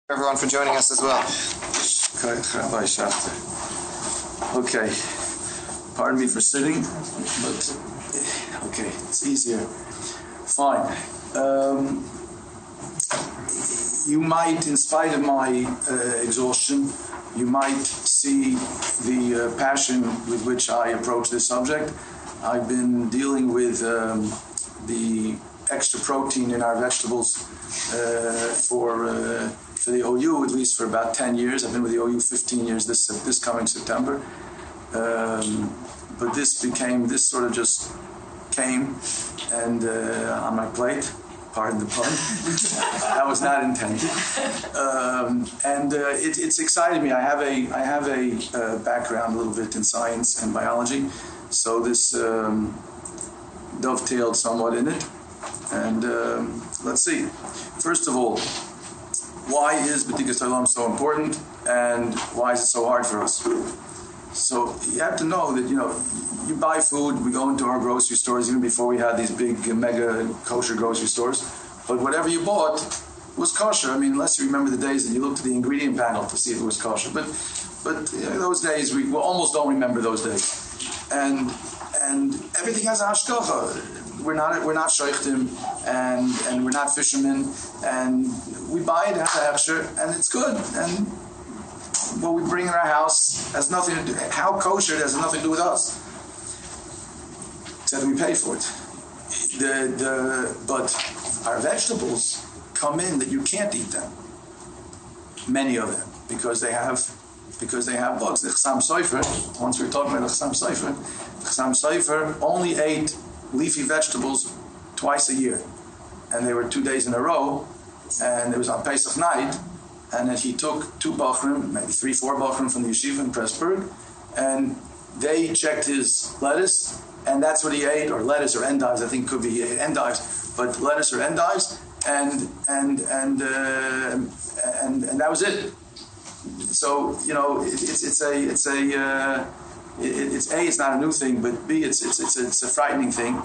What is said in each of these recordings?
Everyone for joining us as well. Okay, pardon me for sitting, but okay, it's easier. Fine. You might, in spite of my exhaustion, you might see the passion with which I approach this subject. I've been dealing with the extra protein in our vegetables for the OU, at least for about 10 years. I've been with the OU 15 years this coming September. But this sort of just came and on my plate, pardon the pun. That was not intended. It's excited me. I have a background a little bit in science and biology, so this dovetailed somewhat in it. And let's see. First of all, why is B'dikas Olam so important, and why is it so hard for us? So you have to know that, you buy food, we go into our grocery stores, even before we had these big mega kosher grocery stores, but whatever you bought was kosher. I mean, unless you remember the days that you looked at the ingredient panel to see if it was kosher. But those days, we almost don't remember those days. And everything has a hashgacha. We're not sheikhtim, and we're not fishermen, and we buy it, has a hechsher, and it's good. And what we bring in our house has nothing to do. How kosher it has nothing to do with us. Except we pay for it. But our vegetables come in that you can't eat them. Many of them, because they have bugs. The Chassam Sofer, once we were talking about the Chassam Sofer only ate leafy vegetables twice a year, and they were 2 days in a row, and it was on Pesach night, and then he took 2 bachrim, maybe 3-4 bachrim from the yeshiva in Pressburg, and they checked his lettuce, and that's what he ate, or lettuce or endives. I think it could be endives, but lettuce or endives, and that was it. So it's not a new thing, but B, it's a frightening thing.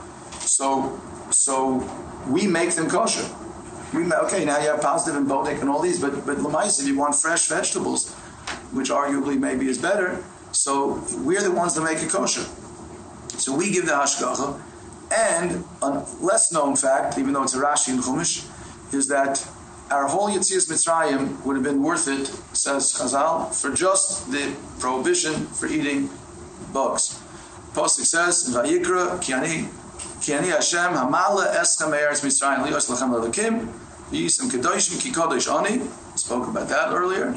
So we make them kosher. Okay, now you have positive and bodek and all these, but lemais, if you want fresh vegetables, which arguably maybe is better, so we're the ones that make it kosher. So we give the hashgacha. And a less known fact, even though it's a Rashi in Chumash, is that our whole Yetzias Mitzrayim would have been worth it, says Chazal, for just the prohibition for eating bugs. Pasuk says, Vayikra, Ki ani Hashem, Hamala eschem eretz Mitzrayim, lios lachem lelakim, v'yisem kedoshim, ki kodosh ani. Spoke about that earlier.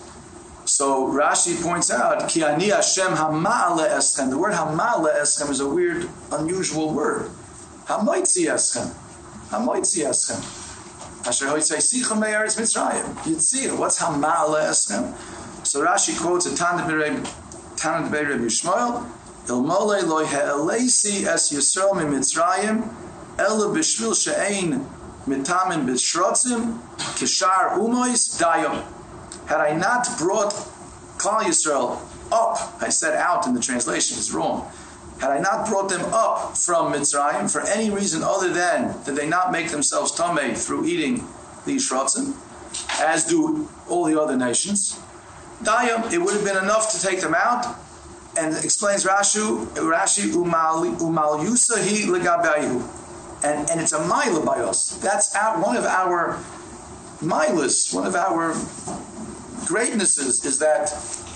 So Rashi points out, Ki ani Hashem, Hamala eschem. The word Hamala eschem is a weird, unusual word. Hamoitzi eschem. Hamoitzi eschem. Asher hoitzei sichem eretz Mitzrayim. Yitzir. What's Hamala eschem? So Rashi quotes a Tanit Be'Reb Yishmael, Ilmole lo he'elesi es Yisrael mi Mitzrayim, ela b'shvil she'ein mitamin b'shrotzim, kishar umois dayom. Had I not brought Klal Yisrael up, I said out in the translation, it's wrong. Had I not brought them up from Mitzrayim for any reason other than that they not make themselves tamei through eating these shrotzim, as do all the other nations, Dayam, it would have been enough to take them out, and explains Rashi umal yusahi legabayu, and it's a maila by us. That's one of our milas, one of our greatnesses is that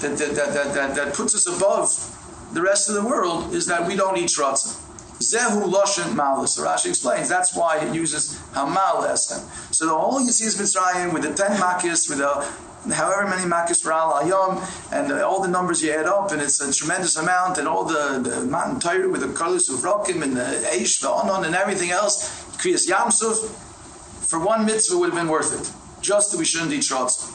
puts us above the rest of the world, is that we don't eat shratzim. Zehu loshen malas. So Rashi explains that's why it uses hamal esem. So the whole Yetzias Mitzrayim with the 10 makis, with the however many makis per al ayom, and all the numbers you add up, and it's a tremendous amount, and all the Matan Torah with the kolus of rokim and the eish, the onon, and everything else, kriyas yamsuf, for one mitzvah would have been worth it, just that we shouldn't eat shrotzim.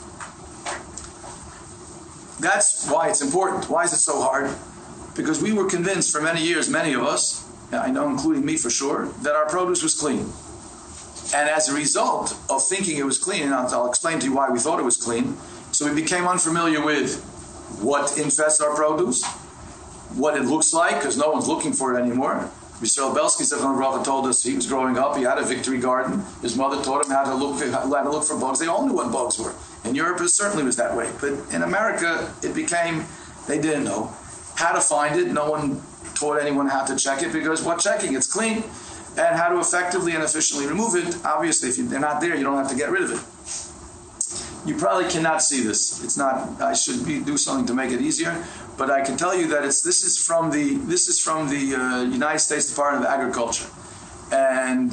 That's why it's important. Why is it so hard? Because we were convinced for many years, many of us, I know including me for sure, that our produce was clean. And as a result of thinking it was clean, and I'll explain to you why we thought it was clean, so we became unfamiliar with what infests our produce, what it looks like, because no one's looking for it anymore. Yisrael Belsky told us he was growing up, he had a victory garden. His mother taught him how to look for bugs. They all knew what bugs were. In In Europe, it certainly was that way. But in America, it became, they didn't know how to find it. No one taught anyone how to check it, because what checking? It's clean. And how to effectively and efficiently remove it. Obviously, if they're not there, you don't have to get rid of it. You probably cannot see this. It's not. I should do something to make it easier, but I can tell you that this is from the United States Department of Agriculture, and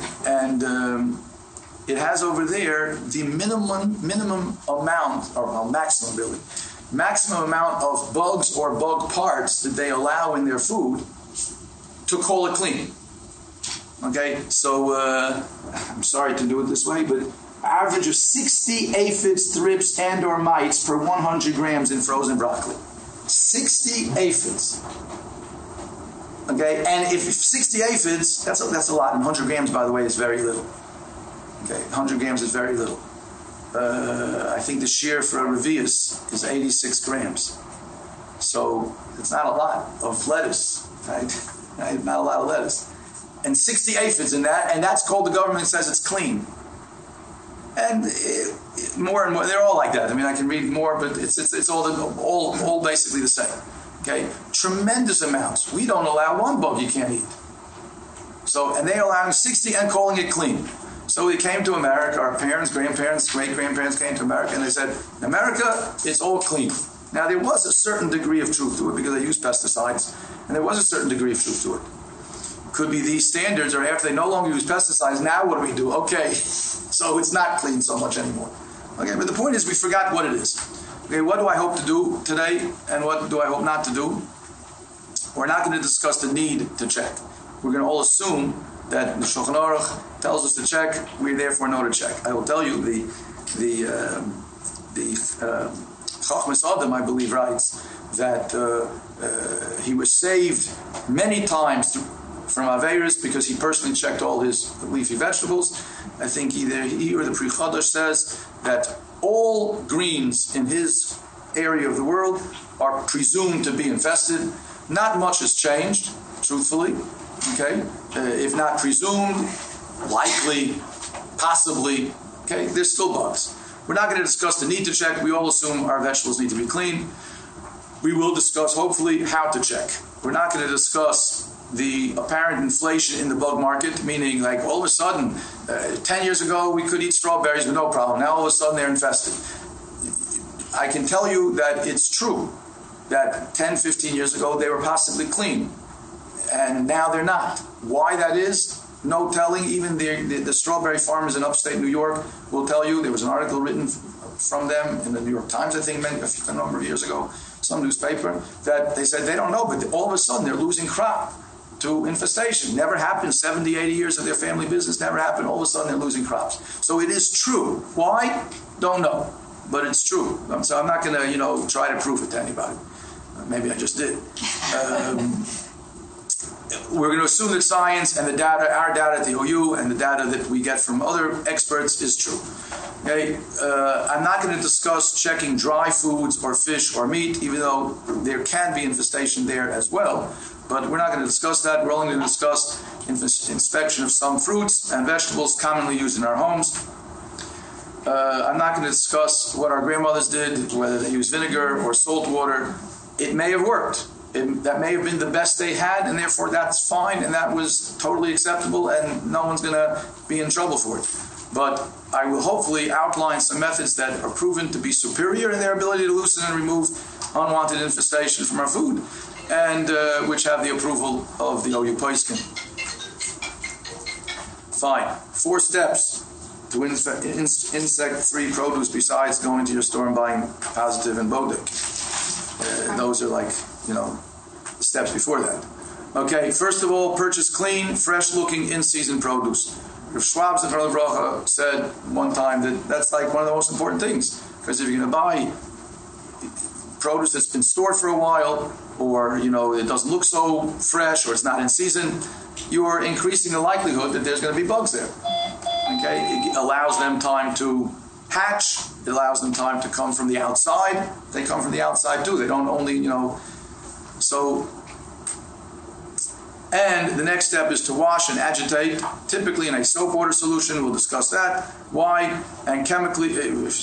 it has over there the minimum amount, or maximum really, maximum amount of bugs or bug parts that they allow in their food to call it clean. Okay, so I'm sorry to do it this way, but average of 60 aphids, thrips, and or mites per 100 grams in frozen broccoli. 60 aphids. Okay, and if 60 aphids, that's a lot. And 100 grams, by the way, is very little. Okay, 100 grams is very little. I think the shear for a revius is 86 grams. So it's not a lot of lettuce, right? Not a lot of lettuce. And 60 aphids in that, and that's called, the government says it's clean. And more and more, they're all like that. I mean, I can read more, but it's all basically the same. Okay, tremendous amounts. We don't allow one bug you can't eat. So, and they allowing 60 and calling it clean. So we came to America. Our parents, grandparents, great-grandparents came to America, and they said, America, it's all clean. Now, there was a certain degree of truth to it because they used pesticides, and there was a certain degree of truth to it. Could be these standards, or after they no longer use pesticides, now what do? Okay, so it's not clean so much anymore. Okay, but the point is we forgot what it is. Okay, what do I hope to do today, and what do I hope not to do? We're not going to discuss the need to check. We're going to all assume that the Shulchan Aruch tells us to check, we therefore know to check. I will tell you, the Chachmas Adam, I believe, writes that he was saved many times from Averis because he personally checked all his leafy vegetables. I think either he or the Pri Chadash says that all greens in his area of the world are presumed to be infested. Not much has changed, truthfully. Okay, if not presumed, likely, possibly. Okay, there's still bugs. We're not going to discuss the need to check. We all assume our vegetables need to be clean. We will discuss, hopefully, how to check. We're not going to discuss the apparent inflation in the bug market, meaning like all of a sudden, 10 years ago we could eat strawberries with no problem. Now all of a sudden they're infested. I can tell you that it's true that 10, 15 years ago they were possibly clean, and now they're not. Why that is, no telling. Even the strawberry farmers in upstate New York will tell you. There was an article written from them in the New York Times, I think, a number of years ago, some newspaper, that they said they don't know, but all of a sudden they're losing crop to infestation. Never happened. 70, 80 years of their family business, never happened. All of a sudden they're losing crops. So it is true. Why? Don't know. But it's true. So I'm not going to, try to prove it to anybody. Maybe I just did. We're going to assume that science and the data, our data at the OU, and the data that we get from other experts is true. Okay, I'm not going to discuss checking dry foods or fish or meat, even though there can be infestation there as well. But we're not going to discuss that. We're only going to discuss inspection of some fruits and vegetables commonly used in our homes. I'm not going to discuss what our grandmothers did, whether they used vinegar or salt water. It may have worked. That may have been the best they had, and therefore that's fine, and that was totally acceptable, and no one's going to be in trouble for it. But I will hopefully outline some methods that are proven to be superior in their ability to loosen and remove unwanted infestation from our food, and which have the approval of the OU Poiskin. Fine. 4 steps to insect-free produce besides going to your store and buying Positive and Bodek. Those are like, the steps before that. Okay, first of all, purchase clean, fresh-looking, in-season produce. Rav Schwab said one time that that's like one of the most important things, because if you're going to buy produce that's been stored for a while, or it doesn't look so fresh, or it's not in season, you are increasing the likelihood that there's going to be bugs there. Okay, it allows them time to hatch. It allows them time to come from the outside. They come from the outside too. They don't only, So And the next step is to wash and agitate, typically in a soap water solution. We'll discuss that. Why? And chemically,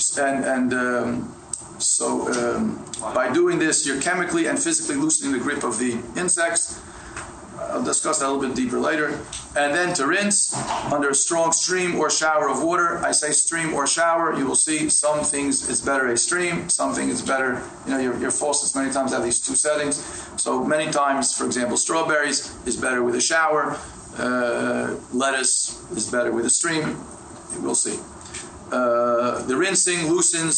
by doing this, you're chemically and physically loosening the grip of the insects. I'll discuss that a little bit deeper later. And then to rinse under a strong stream or shower of water. I say stream or shower. You will see some things it's better a stream, some things it's better, your faucets many times have these two settings. So many times, for example, strawberries is better with a shower. Lettuce is better with a stream. We'll see. The rinsing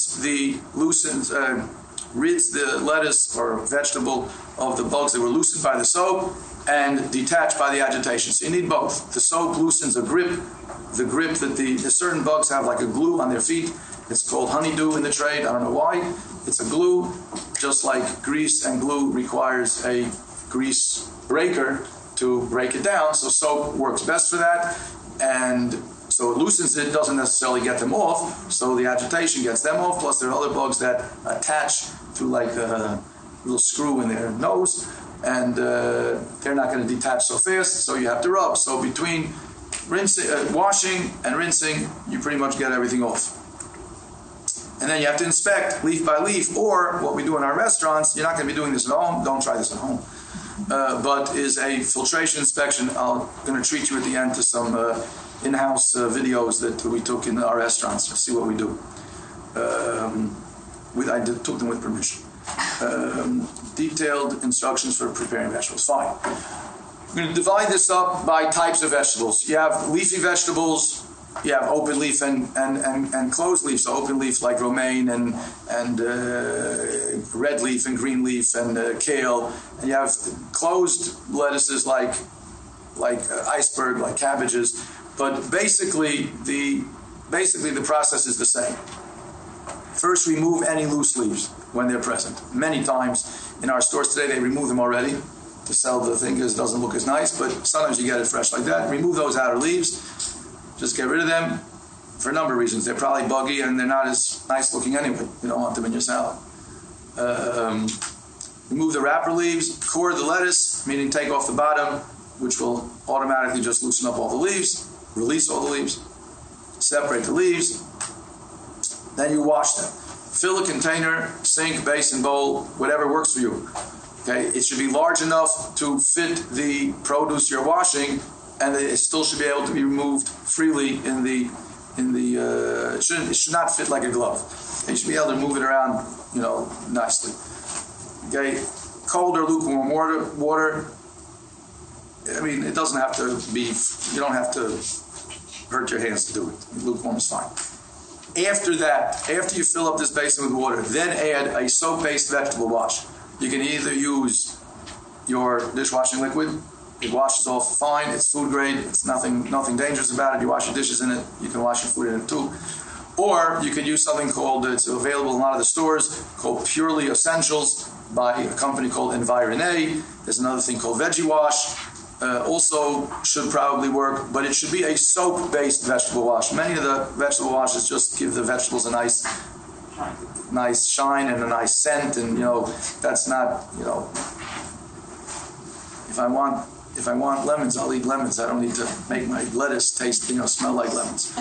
rids the lettuce or vegetable of the bugs that were loosened by the soap and detached by the agitation. So you need both. The soap loosens the grip that the certain bugs have, like a glue on their feet. It's called honeydew in the trade. I don't know why. It's a glue, just like grease and glue requires a grease breaker to break it down. So soap works best for that. And so it loosens it, doesn't necessarily get them off. So the agitation gets them off. Plus there are other bugs that attach to like a little screw in their nose. And they're not going to detach so fast, so you have to rub. So between washing and rinsing, you pretty much get everything off. And then you have to inspect leaf by leaf, or what we do in our restaurants. You're not going to be doing this at home. Don't try this at home. But is a filtration inspection. I'm going to treat you at the end to some in-house videos that we took in our restaurants to see what we do. I took them with permission. Detailed instructions for preparing vegetables. Fine. We're going to divide this up by types of vegetables. You have leafy vegetables. You have open leaf and closed leaf. So open leaf like romaine and red leaf and green leaf and kale. And you have closed lettuces like iceberg, like cabbages. But basically the process is the same. First, remove any loose leaves when they're present. Many times in our stores today, they remove them already to sell the thing because it doesn't look as nice, but sometimes you get it fresh like that. Remove those outer leaves. Just get rid of them for a number of reasons. They're probably buggy and they're not as nice looking anyway. You don't want them in your salad. Remove the wrapper leaves. Core the lettuce, meaning take off the bottom, which will automatically just loosen up all the leaves. Release all the leaves. Separate the leaves. Then you wash them. Fill a container, sink, basin, bowl, whatever works for you. Okay, it should be large enough to fit the produce you're washing, and it still should be able to be removed freely it should not fit like a glove. You should be able to move it around, nicely. Okay, cold or lukewarm water. I mean, it doesn't have to be. You don't have to hurt your hands to do it. Lukewarm is fine. After that, after you fill up this basin with water, then add a soap-based vegetable wash. You can either use your dishwashing liquid. It washes off fine. It's food grade. It's nothing dangerous about it. You wash your dishes in it. You can wash your food in it too. Or you can use something called, it's available in a lot of the stores, called Purely Essentials by a company called Environe. There's another thing called Veggie Wash. Also should probably work, but it should be a soap-based vegetable wash. Many of the vegetable washes just give the vegetables a nice shine and a nice scent, and that's not, if I want lemons, I'll eat lemons. I don't need to make my lettuce taste, smell like lemons.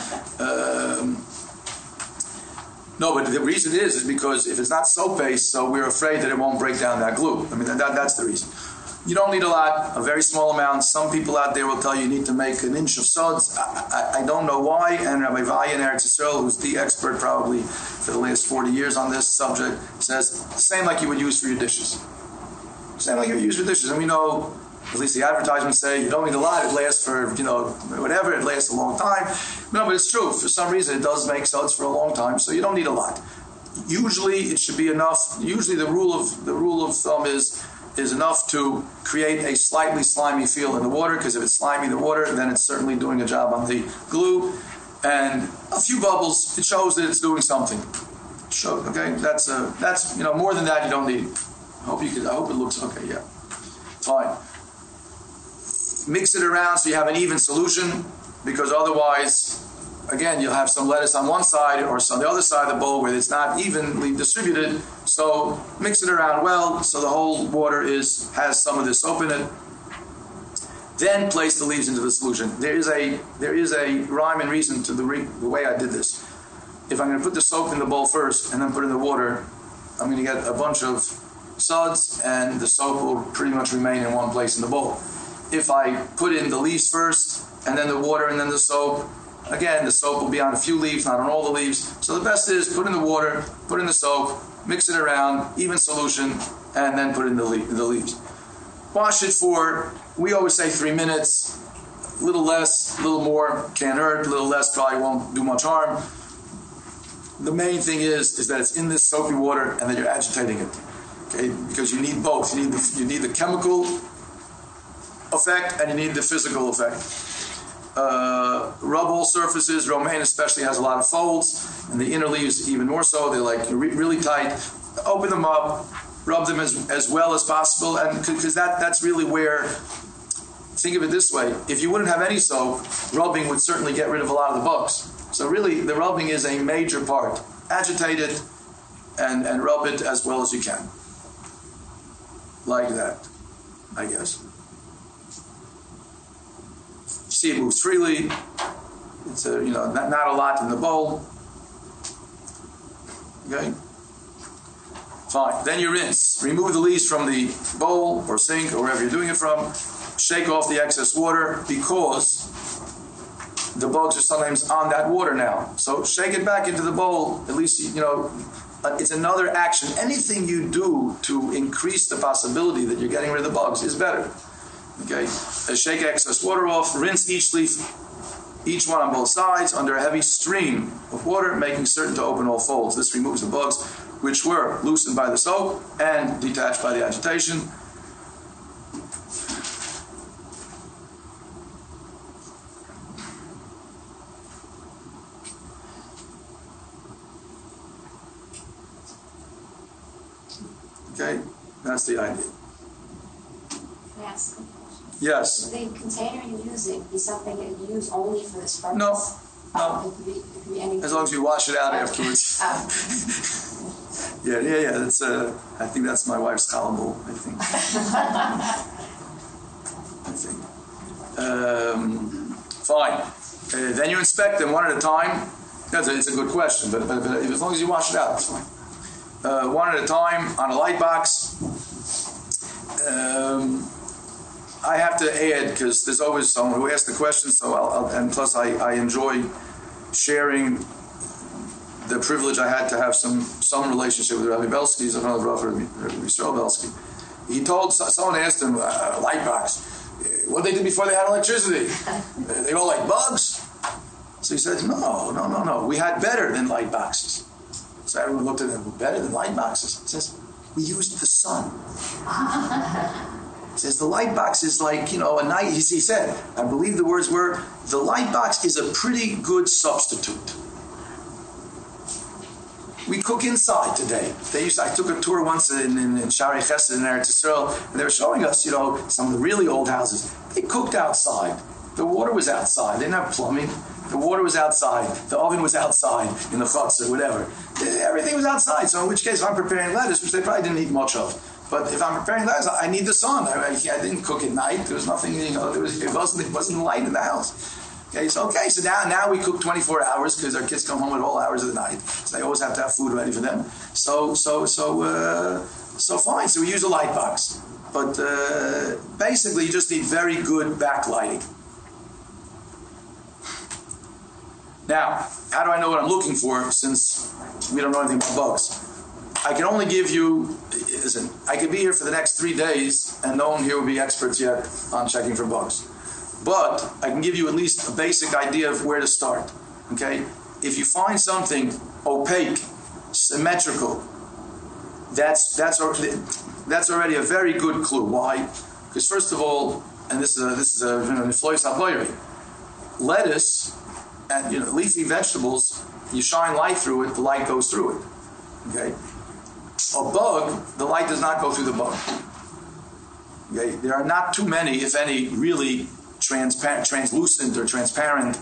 No, but the reason is because if it's not soap-based, so we're afraid that it won't break down that glue. I mean, that's the reason. You don't need a lot, a very small amount. Some people out there will tell you need to make an inch of suds. I don't know why, and Rabbi Vaya in Eretz Yisrael, who's the expert probably for the last 40 years on this subject, says the same like you would use for your dishes. Same like you would use for dishes. And we know, at least the advertisements say, you don't need a lot, it lasts for, whatever, it lasts a long time. No, but it's true. For some reason, it does make suds for a long time, so you don't need a lot. Usually, it should be enough. Usually, the rule of thumb is enough to create a slightly slimy feel in the water, because if it's slimy in the water, then it's certainly doing a job on the glue. And a few bubbles, it shows that it's doing something. Okay, that's more than that you don't need. I hope it looks okay. Yeah, fine. Mix it around so you have an even solution, because otherwise, again, you'll have some lettuce on one side or on the other side of the bowl where it's not evenly distributed. So mix it around well so the whole water has some of this soap in it. Then place the leaves into the solution. There is a rhyme and reason to the way I did this. If I'm going to put the soap in the bowl first and then put in the water, I'm going to get a bunch of suds and the soap will pretty much remain in one place in the bowl. If I put in the leaves first and then the water and then the soap, again, the soap will be on a few leaves, not on all the leaves. So the best is put in the water, put in the soap, mix it around, even solution, and then put in the leaves. Wash it for, we always say 3 minutes, a little less, a little more, can't hurt, a little less probably won't do much harm. The main thing is that it's in this soapy water and that you're agitating it. Okay, because you need both. You need the chemical effect and you need the physical effect. Rub all surfaces. Romaine especially has a lot of folds, and the inner leaves even more so. They're like really tight. Open them up, rub them as well as possible, and because that's really where. Think of it this way: if you wouldn't have any soap, rubbing would certainly get rid of a lot of the bugs. So really, the rubbing is a major part. Agitate it and rub it as well as you can. Like that, I guess. See, it moves freely. It's not a lot in the bowl. Okay. Fine. Then you rinse. Remove the leaves from the bowl or sink or wherever you're doing it from. Shake off the excess water because the bugs are sometimes on that water now. So shake it back into the bowl. At least it's another action. Anything you do to increase the possibility that you're getting rid of the bugs is better. Okay, shake excess water off, rinse each leaf, each one on both sides, under a heavy stream of water, making certain to open all folds. This removes the bugs, which were loosened by the soap and detached by the agitation. Okay, that's the idea. Yes. Yes. The container you use be something that you use only for this purpose? No. It could be anything. As long as you wash it out afterwards. Yeah. That's I think that's my wife's chalabul, I think. Fine. Then you inspect them one at a time. It's a good question, but as long as you wash it out, it's fine. One at a time on a light box. I have to add, because there's always someone who asks the question, so and plus I enjoy sharing the privilege I had to have some relationship with Rabbi Belsky. He's another brother, Rabbi Yisrael Belsky. He told, someone asked him, light box, what they did before they had electricity? They all like bugs? So he said, no, we had better than light boxes. So everyone looked at him, better than light boxes? He says, we used the sun. He says the light box is like, a night. He said, I believe the words were, the light box is a pretty good substitute. We cook inside today. I took a tour once in Shari Chesed in Eretz Yisrael, and they were showing us, some of the really old houses. They cooked outside. The water was outside. They didn't have plumbing. The water was outside. The oven was outside in the chutz or whatever. Everything was outside. So in which case, if I'm preparing lettuce, which they probably didn't eat much of, but if I'm preparing lettuce, I need the sun. I didn't cook at night. There was nothing, it wasn't light in the house. Okay, so now we cook 24 hours because our kids come home at all hours of the night. So they always have to have food ready for them. So fine. So we use a light box. But basically, you just need very good backlighting. Now, how do I know what I'm looking for since we don't know anything about bugs? I can only give you, I could be here for the next 3 days and no one here will be experts yet on checking for bugs. But I can give you at least a basic idea of where to start. Okay? If you find something opaque, symmetrical, that's already a very good clue. Why? Because first of all, and this is a niflois haboyri, lettuce and leafy vegetables, you shine light through it, the light goes through it. Okay? A bug, the light does not go through the bug. Okay? There are not too many, if any, really translucent or transparent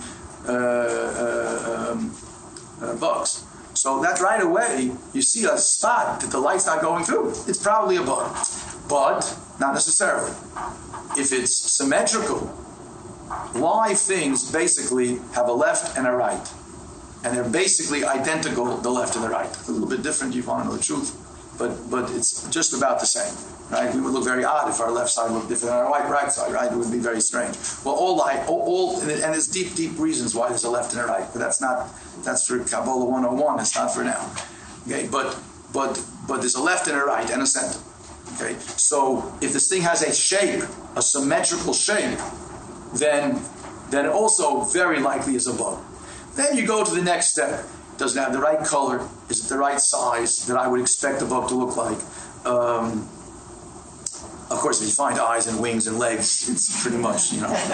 bugs. So that right away, you see a spot that the light's not going through. It's probably a bug. But Not necessarily. If it's symmetrical, live things basically have a left and a right. And they're basically identical, the left and the right. A little bit different, you want to know the truth, but it's just about the same, right? We would look very odd if our left side looked different than our right side, right? It would be very strange. Well, and there's deep reasons why there's a left and a right, but that's for Kabbalah 101, it's not for now. Okay, but there's a left and a right and a center. Okay, so if this thing has a shape, a symmetrical shape, then it also very likely is a bug. Then you go to the next step. Does it have the right color? Is it the right size that I would expect a bug to look like? Of course, if you find eyes and wings and legs, it's pretty much,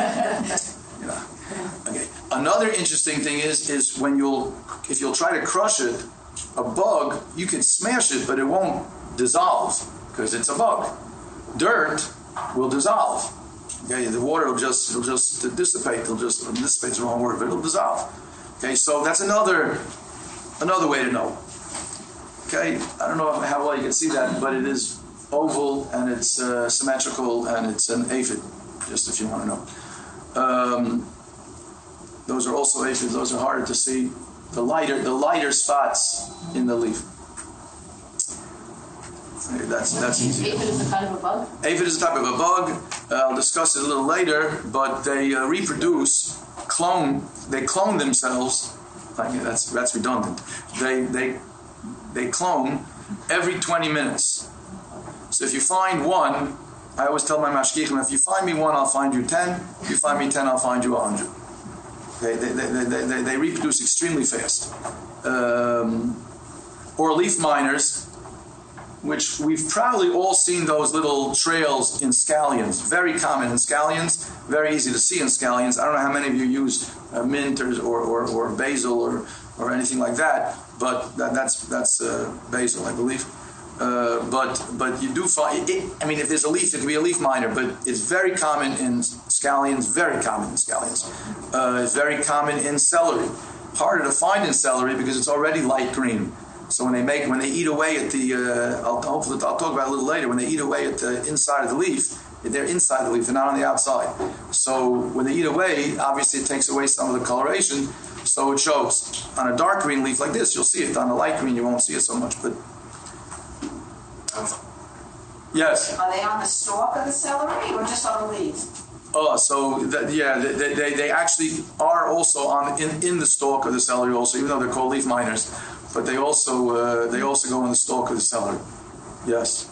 Okay. Another interesting thing is when if you'll try to crush it, a bug, you can smash it, but it won't dissolve because it's a bug. Dirt will dissolve. Okay, the water will just dissipate. Dissipate's the wrong word, but it'll dissolve. Okay, so that's another way to know. Okay, I don't know how well you can see that, but it is oval and it's symmetrical and it's an aphid, just if you want to know. Those are also aphids. Those are harder to see. The lighter spots in the leaf. Okay, that's easy. Aphid is a kind of a bug? Aphid is a type of a bug. I'll discuss it a little later, but they reproduce. They clone themselves. That's redundant. They clone every 20 minutes. So if you find one, I always tell my mashgichim, if you find me one, I'll find you 10. If you find me 10, I'll find you 100. Okay, they reproduce extremely fast. Or leaf miners, which we've probably all seen those little trails in scallions. Very common in scallions, very easy to see in scallions. I don't know how many of you use mint or basil or anything like that, but that's basil, I believe. But you do find it. I mean, if there's a leaf, it can be a leaf miner, but it's very common in scallions. Very common in scallions. It's very common in celery. Harder to find in celery because it's already light green. So when they eat away at the, I'll talk about it a little later. When they eat away at the inside of the leaf, they're inside the leaf. They're not on the outside. So when they eat away, obviously it takes away some of the coloration. So it shows on a dark green leaf like this. You'll see it. On a light green, you won't see it so much. But yes. Are they on the stalk of the celery or just on the leaves? Oh, so they actually are also in the stalk of the celery also, even though they're called leaf miners. But they also go on the stalk of the celery. Yes.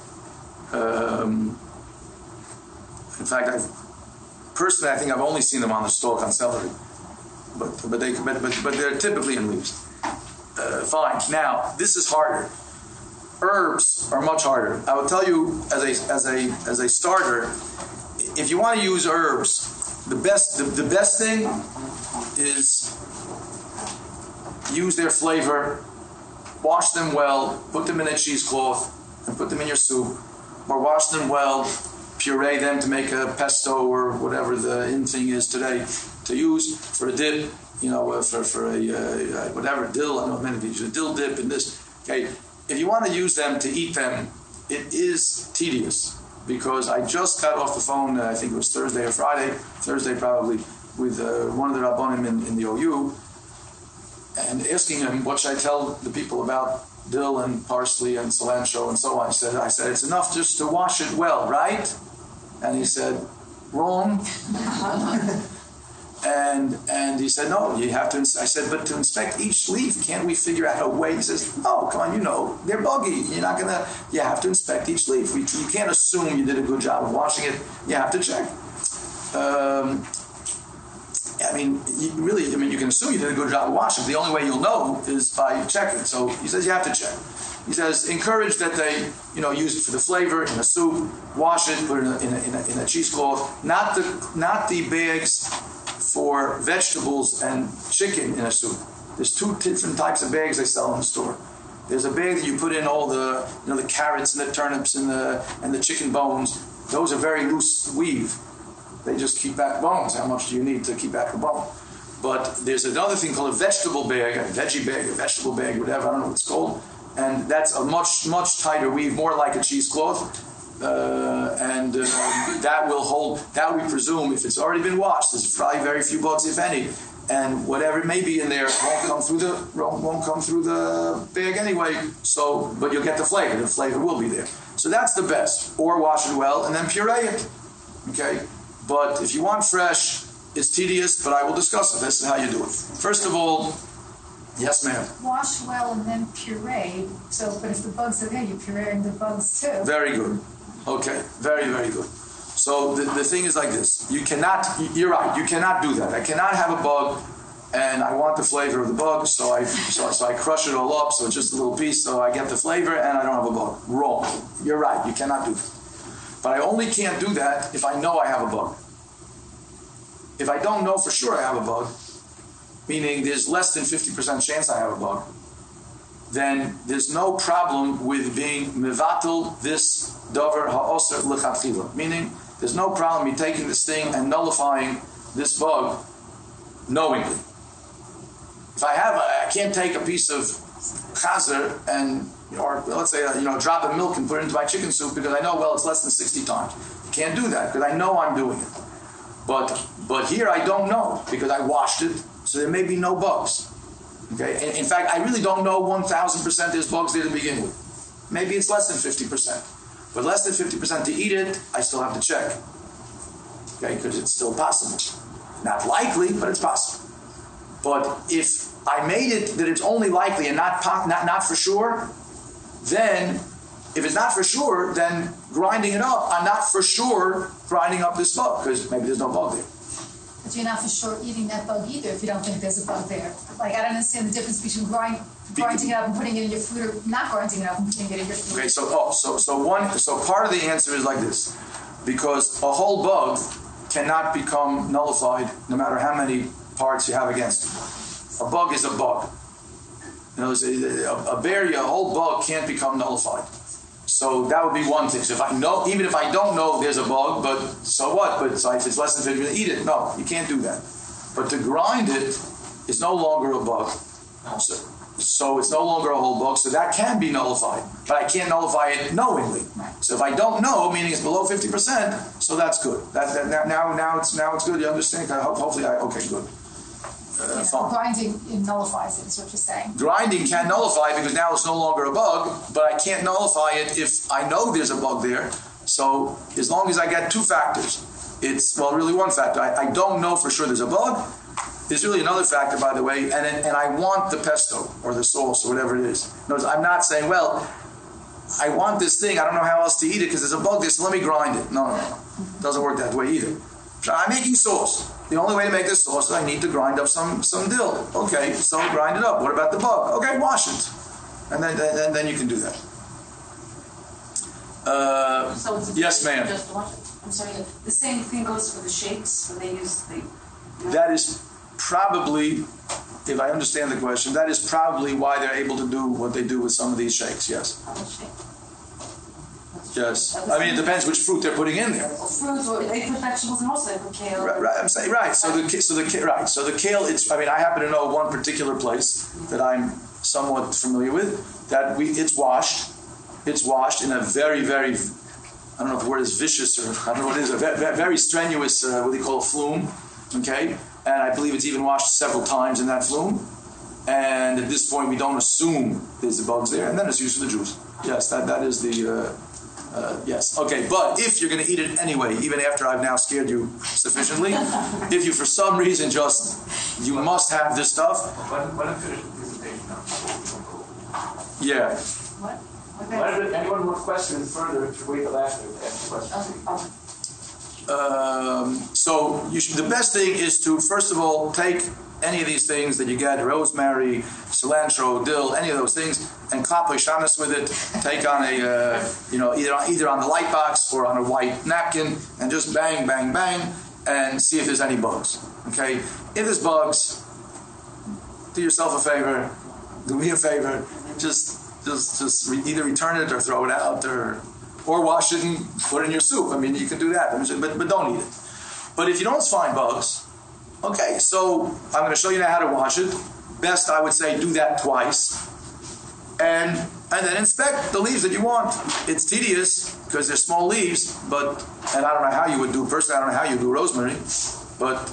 In fact, I think I've only seen them on the stalk on celery. But they're typically in leaves. Fine. Now this is harder. Herbs are much harder. I will tell you as a starter, if you want to use herbs, the best thing is use their flavor, wash them well, put them in a cheesecloth, and put them in your soup, or wash them well, puree them to make a pesto or whatever the in thing is today to use for a dip. For a whatever dill. I know many of you use a dill dip in this. Okay, if you want to use them to eat them, it is tedious because I just got off the phone. I think it was Thursday or Friday. Thursday probably with one of the rabbonim in the OU, and asking him what should I tell the people about dill and parsley and cilantro and so on. I said it's enough just to wash it well, right? And he said, wrong. And he said, no, you have to. I said, but to inspect each leaf, can't we figure out a way? He says, oh, come on, they're buggy. You have to inspect each leaf. You can't assume you did a good job of washing it. You have to check. You can assume you did a good job of washing. The only way you'll know is by checking. So he says, you have to check. He says, encourage that they, use it for the flavor in a soup, wash it, put it in a cheesecloth, not the bags for vegetables and chicken in a soup. There's two different types of bags they sell in the store. There's a bag that you put in all the the carrots and the turnips and the chicken bones. Those are very loose weave. They just keep back bones. How much do you need to keep back a bone? But there's another thing called a vegetable bag, a veggie bag, a vegetable bag, whatever, I don't know what it's called. And that's a much, much tighter weave, more like a cheesecloth. that will hold. That we presume, if it's already been washed, there's probably very few bugs, if any, and whatever it may be in there won't come through the bag anyway. So, but you'll get the flavor. The flavor will be there. So that's the best. Or wash it well and then puree it. Okay. But if you want fresh, it's tedious. But I will discuss it. This is how you do it. First of all, yes, ma'am. Wash well and then puree. So, but if the bugs are there, you're pureeing the bugs too. Very good. Okay. Very, very good. So the thing is like this. You cannot, you're right, you cannot do that. I cannot have a bug and I want the flavor of the bug, so I crush it all up, so it's just a little piece, so I get the flavor and I don't have a bug. Wrong. You're right, you cannot do that. But I only can't do that if I know I have a bug. If I don't know for sure I have a bug, meaning there's less than 50% chance I have a bug, then there's no problem with being mevatel this davar ha'oser l'chatchila. Meaning, there's no problem in taking this thing and nullifying this bug knowingly. If I can't take a piece of chazer and, or let's say, a drop of milk and put it into my chicken soup because I know, well, it's less than 60 times. Can't do that because I know I'm doing it. But here I don't know because I washed it, so there may be no bugs. Okay. In fact, I really don't know 1,000% there's bugs there to begin with. Maybe it's less than 50%. But less than 50% to eat it, I still have to check. Okay, because it's still possible. Not likely, but it's possible. But if I made it that it's only likely and not for sure, then if it's not for sure, then grinding it up, I'm not for sure grinding up this bug because maybe there's no bug there. But you're not for sure eating that bug either if you don't think there's a bug there. Like, I don't understand the difference between grinding it up and putting it in your food or not grinding it up and putting it in your food. Okay, so part of the answer is like this. Because a whole bug cannot become nullified no matter how many parts you have against it. A bug is a bug. You know, a berry, a whole bug can't become nullified. So that would be one thing. So if I know, even if I don't know there's a bug, but so what? But if it's less than 50%, eat it. No, you can't do that. But to grind it is no longer a bug. So it's no longer a whole bug. So that can be nullified. But I can't nullify it knowingly. So if I don't know, meaning it's below 50%, so that's good. Now it's good. You understand? Hopefully, okay, good. Grinding nullifies it, is what you're saying. Grinding can nullify because now it's no longer a bug, but I can't nullify it if I know there's a bug there. So as long as I get two factors, it's, well, really one factor. I don't know for sure there's a bug. There's really another factor, by the way, and I want the pesto or the sauce or whatever it is. Notice, I'm not saying, well, I want this thing, I don't know how else to eat it because there's a bug there, so let me grind it. No. It doesn't work that way either. I'm making sauce. The only way to make this sauce is I need to grind up some dill. Okay, so grind it up. What about the bug? Okay, wash it. And then you can do that. So it's yes, ma'am. Just wash it. I'm sorry. The same thing goes for the shakes when they use the... That is probably, if I understand the question, that is probably why they're able to do what they do with some of these shakes, yes. How much shake? Yes. I mean, it depends which fruit they're putting in there. Or fruits, or they put vegetables and also they put kale. Right. I'm saying right. So the kale. It's. I mean, I happen to know one particular place that I'm somewhat familiar with. That it's washed. It's washed in a very, very. I don't know if the word is vicious or I don't know what it is. A very strenuous. What do you call flume? Okay. And I believe it's even washed several times in that flume. And at this point, we don't assume there's the bugs there, and then it's used for the juice. Yes, that is the. Yes. Okay. But if you're going to eat it anyway, even after I've now scared you sufficiently, if you for some reason you must have this stuff. What if finish the presentation now? Yeah. What? Okay. If anyone wants questions further, should wait till after to ask questions. So the best thing is to first of all take any of these things that you get, rosemary, cilantro, dill, any of those things, and klapoy shanas with it. Take on a, either on the light box or on a white napkin, and just bang, bang, bang, and see if there's any bugs. Okay? If there's bugs, do yourself a favor, do me a favor, just either return it or throw it out or wash it and put it in your soup. I mean, you can do that, but don't eat it. But if you don't find bugs, okay, so I'm going to show you now how to wash it. Best, I would say, do that twice. And and then inspect the leaves that you want. It's tedious because they're small leaves, and I don't know how you would do, personally I don't know how you do rosemary, but,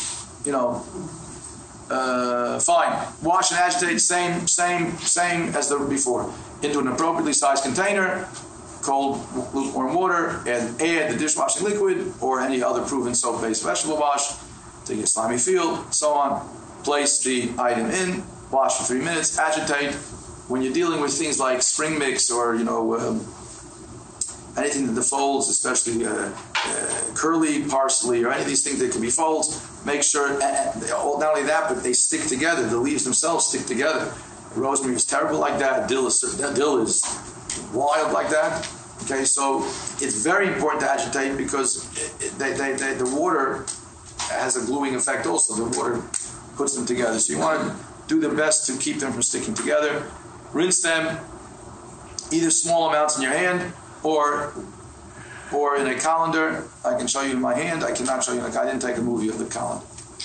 fine. Wash and agitate, same as the before. Into an appropriately sized container, cold lukewarm water, and add the dishwashing liquid or any other proven soap-based vegetable wash to get slimy feel, so on. Place the item in, wash for 3 minutes, agitate. When you're dealing with things like spring mix or anything that defolds, especially curly parsley or any of these things that can be folds, make sure not only that, but they stick together. The leaves themselves stick together. Rosemary is terrible like that. Dill is wild like that. Okay, so it's very important to agitate because the water has a gluing effect also. The water puts them together. So you want to do the best to keep them from sticking together. Rinse them, either small amounts in your hand or in a colander. I can show you in my hand. I cannot show you. I didn't take a movie of the colander.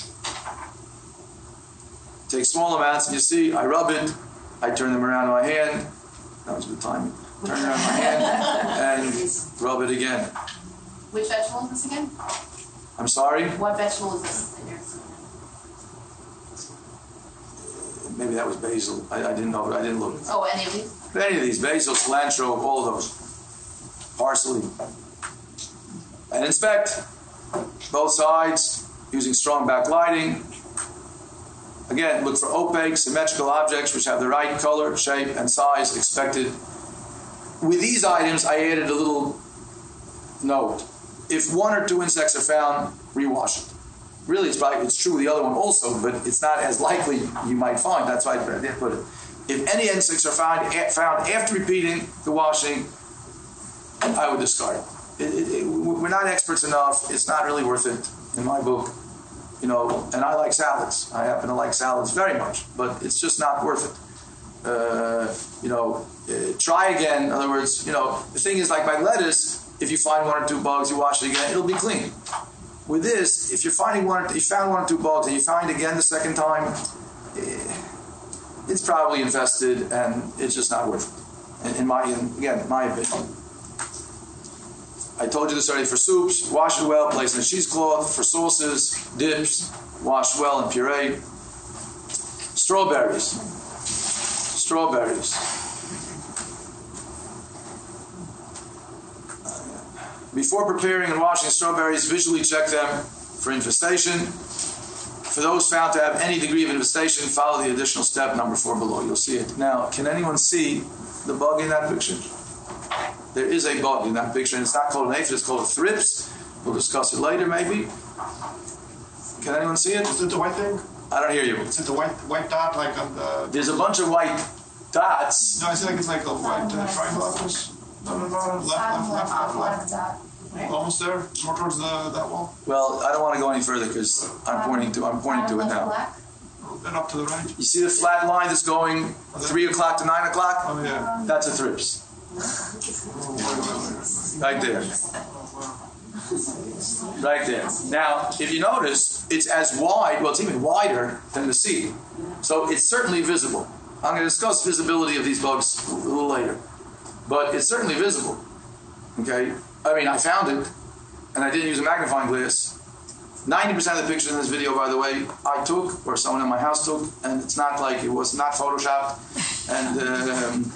Take small amounts, and you see, I rub it. I turn them around in my hand. That was good timing. Turn it around in my hand and rub it again. Which vegetable is this again? I'm sorry? What vegetable is this? Maybe that was basil. I didn't know. I didn't look. Oh, any of these? Any of these. Basil, cilantro, all of those. Parsley. And inspect both sides using strong backlighting. Again, look for opaque, symmetrical objects which have the right color, shape, and size expected. With these items, I added a little note. If 1 or 2 insects are found, rewash it. Really, it's true with the other one also, but it's not as likely you might find. That's why I didn't put it. If any insects are found after repeating the washing, I would discard it. We're not experts enough. It's not really worth it in my book. And I like salads. I happen to like salads very much, but it's just not worth it. Try again. In other words, the thing is like by lettuce, if you find 1 or 2 bugs, you wash it again, it'll be clean. With this, if you found 1 or 2 bugs and you find again the second time, it's probably infested and it's just not worth it. In my opinion. I told you this already for soups. Wash it well, place in a cheesecloth. For sauces, dips, wash well and puree. Strawberries. Before preparing and washing strawberries, visually check them for infestation. For those found to have any degree of infestation, follow the additional step number 4 below. You'll see it. Now, can anyone see the bug in that picture? There is a bug in that picture, and it's not called an aphid, it's called a thrips. We'll discuss it later, maybe. Can anyone see it? Is it the white thing? I don't hear you. Is it the white dot like on the... There's a bunch of white dots. No, I feel like it's like a white triangle. No. Left. Almost there. More towards that wall. Well, I don't want to go any further because I'm pointing to it now. Then up to the right. You see the flat line that's going 3 o'clock to 9 o'clock? Oh yeah. That's a thrips. Right there. Right there. Now, if you notice, it's as wide, well, it's even wider than the seed. So it's certainly visible. I'm going to discuss visibility of these bugs a little later. But it's certainly visible. Okay? I mean, I found it, and I didn't use a magnifying glass. 90% of the pictures in this video, by the way, I took, or someone in my house took, and it's not like it was not photoshopped. And,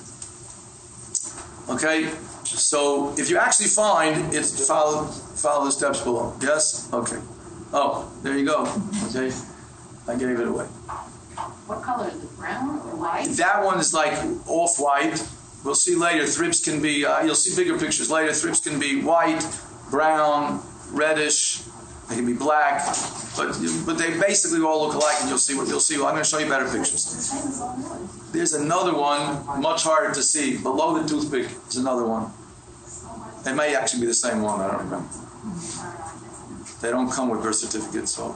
okay? So if you actually find, it's follow the steps below. Yes? Okay. Oh, there you go. Okay? I gave it away. What color is it? Brown or white? That one is like off-white. We'll see later. Thrips can be, you'll see bigger pictures later. Thrips can be white, brown, reddish. They can be black. But they basically all look alike, and you'll see. I'm going to show you better pictures. There's another one, much harder to see. Below the toothpick is another one. It may actually be the same one. I don't remember. They don't come with birth certificates, so.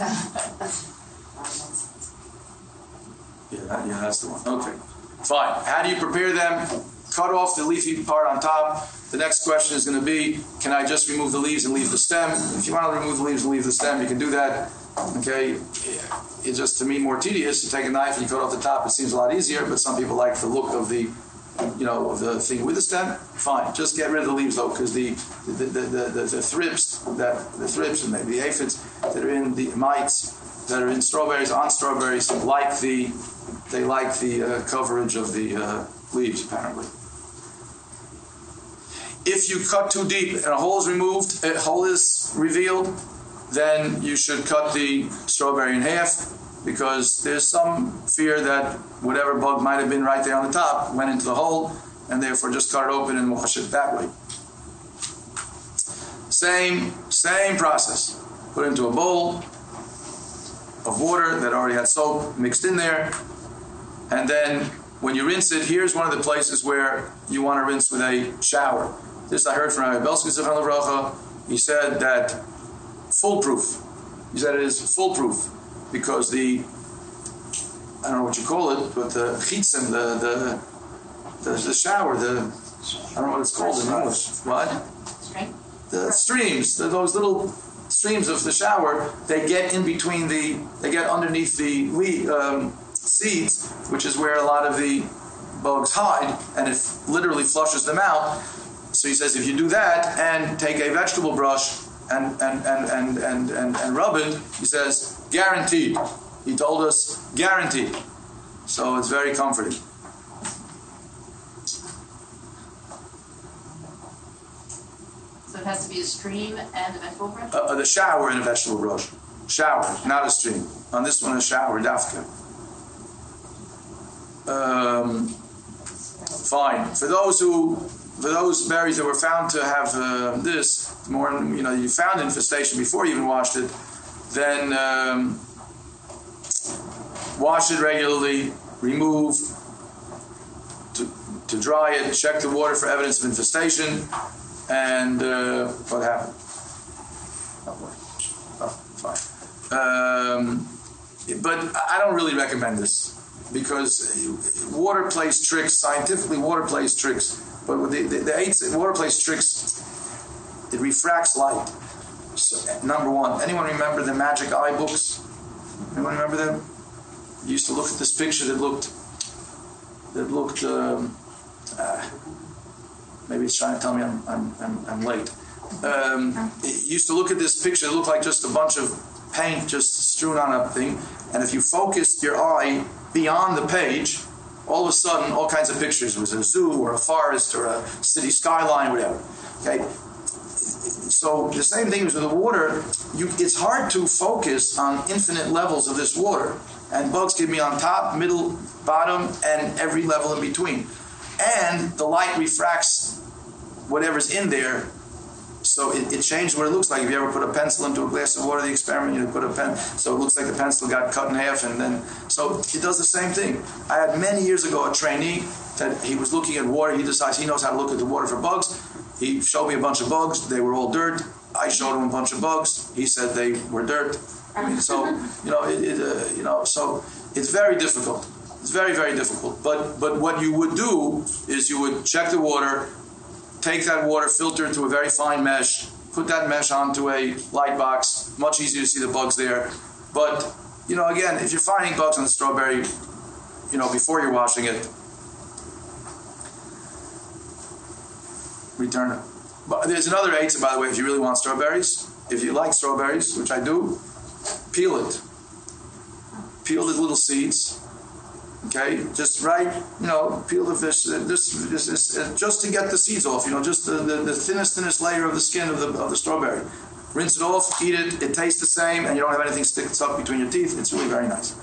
Yeah, that's the one. Okay. Fine. How do you prepare them? Cut off the leafy part on top. The next question is going to be, can I just remove the leaves and leave the stem? If you want to remove the leaves and leave the stem, you can do that. Okay. It's just, to me, more tedious. You take a knife and you cut off the top. It seems a lot easier, but some people like the look of the of the thing with the stem, fine. Just get rid of the leaves though, because the thrips and the aphids that are in the mites that are in strawberries like the coverage of the leaves apparently. If you cut too deep and a hole is revealed, then you should cut the strawberry in half, because there's some fear that whatever bug might have been right there on the top went into the hole, and therefore just cut it open and wash it that way. Same process. Put it into a bowl of water that already had soap mixed in there, and then when you rinse it, here's one of the places where you want to rinse with a shower. This I heard from Rabbi Belsky Zichron Livracha. He said that foolproof. He said it is foolproof because I don't know what you call it, but the chitzim, the shower, I don't know what it's called in English. What? The streams, those little streams of the shower, they get underneath the seeds, which is where a lot of the bugs hide, and it literally flushes them out. So he says if you do that and take a vegetable brush and rub it, he says guaranteed. He told us guaranteed. So it's very comforting. So it has to be a stream and a vegetable brush? The shower and a vegetable brush. Shower, not a stream. On this one, a shower, dafka. Fine. For those berries that were found to have you found infestation before you even washed it, then wash it regularly, remove, to dry it, check the water for evidence of infestation, and what happened? Fine. But I don't really recommend this, because water plays tricks, scientifically water plays tricks, but with the water plays tricks, it refracts light. So, number one, anyone remember the Magic Eye books? Anyone remember them? You used to look at this picture that looked maybe it's trying to tell me I'm late. You used to look at this picture, it looked like just a bunch of paint just strewn on a thing, and if you focused your eye beyond the page, all of a sudden all kinds of pictures. It was a zoo or a forest or a city skyline, whatever. Okay. So the same thing is with the water. It's hard to focus on infinite levels of this water, and bugs can be on top, middle, bottom, and every level in between. And the light refracts whatever's in there, so it changes what it looks like. If you ever put a pencil into a glass of water, the experiment, you put a pen, so it looks like the pencil got cut in half, and then, so it does the same thing. I had many years ago a trainee that he was looking at water. He decides he knows how to look at the water for bugs. He showed me a bunch of bugs. They were all dirt. I showed him a bunch of bugs. He said they were dirt. So so it's very difficult. It's very, very difficult. But what you would do is you would check the water, take that water, filter it to a very fine mesh, put that mesh onto a light box. Much easier to see the bugs there. But again, if you're finding bugs on the strawberry, before you're washing it, return it. But there's another eitzah, by the way, if you really want strawberries. If you like strawberries, which I do, peel it. Peel the little seeds. Okay, just peel the fish, just to get the seeds off. Just the thinnest layer of the skin of the strawberry. Rinse it off, eat it. It tastes the same, and you don't have anything stuck between your teeth. It's really very nice.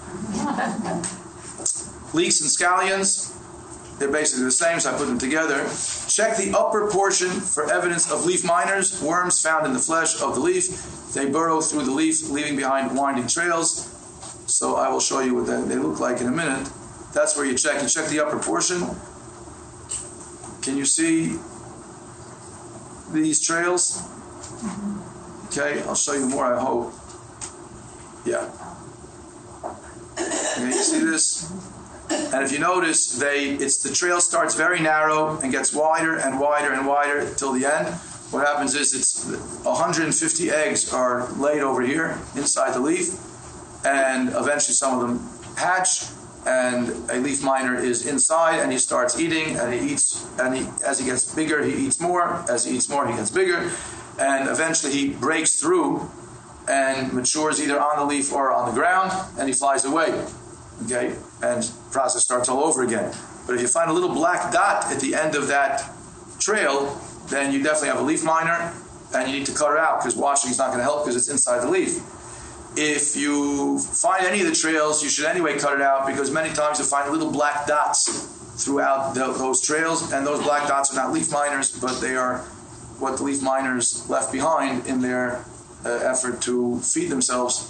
Leeks and scallions, they're basically the same, so I put them together. Check the upper portion for evidence of leaf miners, worms found in the flesh of the leaf. They burrow through the leaf, leaving behind winding trails. So I will show you what they look like in a minute. That's where you check. You check the upper portion. Can you see these trails? Okay, I'll show you more, I hope. Yeah. Okay, you see this? And if you notice, the trail starts very narrow and gets wider and wider and wider till the end. What happens is 150 eggs are laid over here inside the leaf, and eventually some of them hatch, and a leaf miner is inside, and he starts eating, and he eats, and as he gets bigger, he eats more. As he eats more, he gets bigger, and eventually he breaks through and matures either on the leaf or on the ground, and he flies away. Okay, and the process starts all over again. But if you find a little black dot at the end of that trail, then you definitely have a leaf miner, and you need to cut her out because washing is not going to help because it's inside the leaf. If you find any of the trails, you should anyway cut it out because many times you find little black dots throughout those trails, and those black dots are not leaf miners, but they are what the leaf miners left behind in their effort to feed themselves.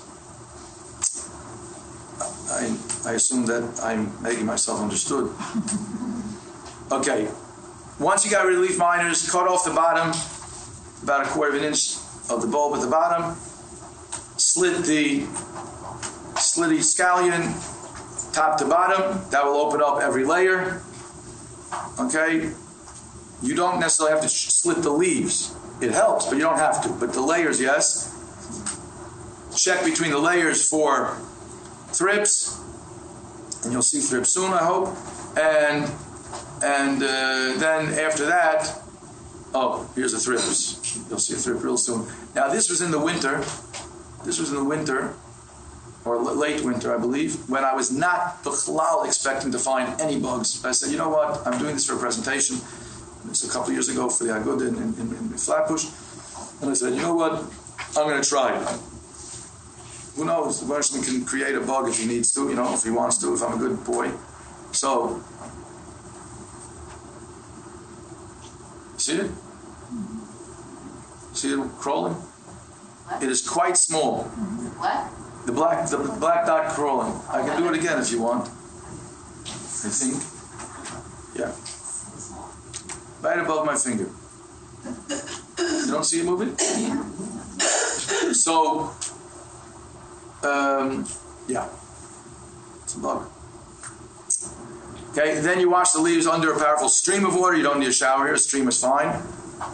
I assume that I'm making myself understood. Okay, once you got rid of leaf miners, cut off the bottom, about 1/4 of an inch of the bulb at the bottom, slit the scallion top to bottom. That will open up every layer. Okay, you don't necessarily have to slit the leaves. It helps, but you don't have to. But the layers, yes. Check between the layers for thrips, and you'll see thrips soon, I hope. And then after that, oh, here's the thrips. You'll see a thrip real soon. Now this was in the winter. This was in the winter, or late winter, I believe, when I was not b'chlal expecting to find any bugs. I said, you know what? I'm doing this for a presentation. It's a couple of years ago for the Aguda in Flatbush, and I said, you know what? I'm going to try it. Who knows? The Bershman can create a bug if he needs to, if he wants to, if I'm a good boy. So, see it? See it crawling? What? It is quite small. What? The black dot crawling. I can do it again if you want. I think. Yeah. Right above my finger. You don't see it moving? So, yeah. It's a bug. Okay, then you wash the leaves under a powerful stream of water. You don't need a shower here. A stream is fine.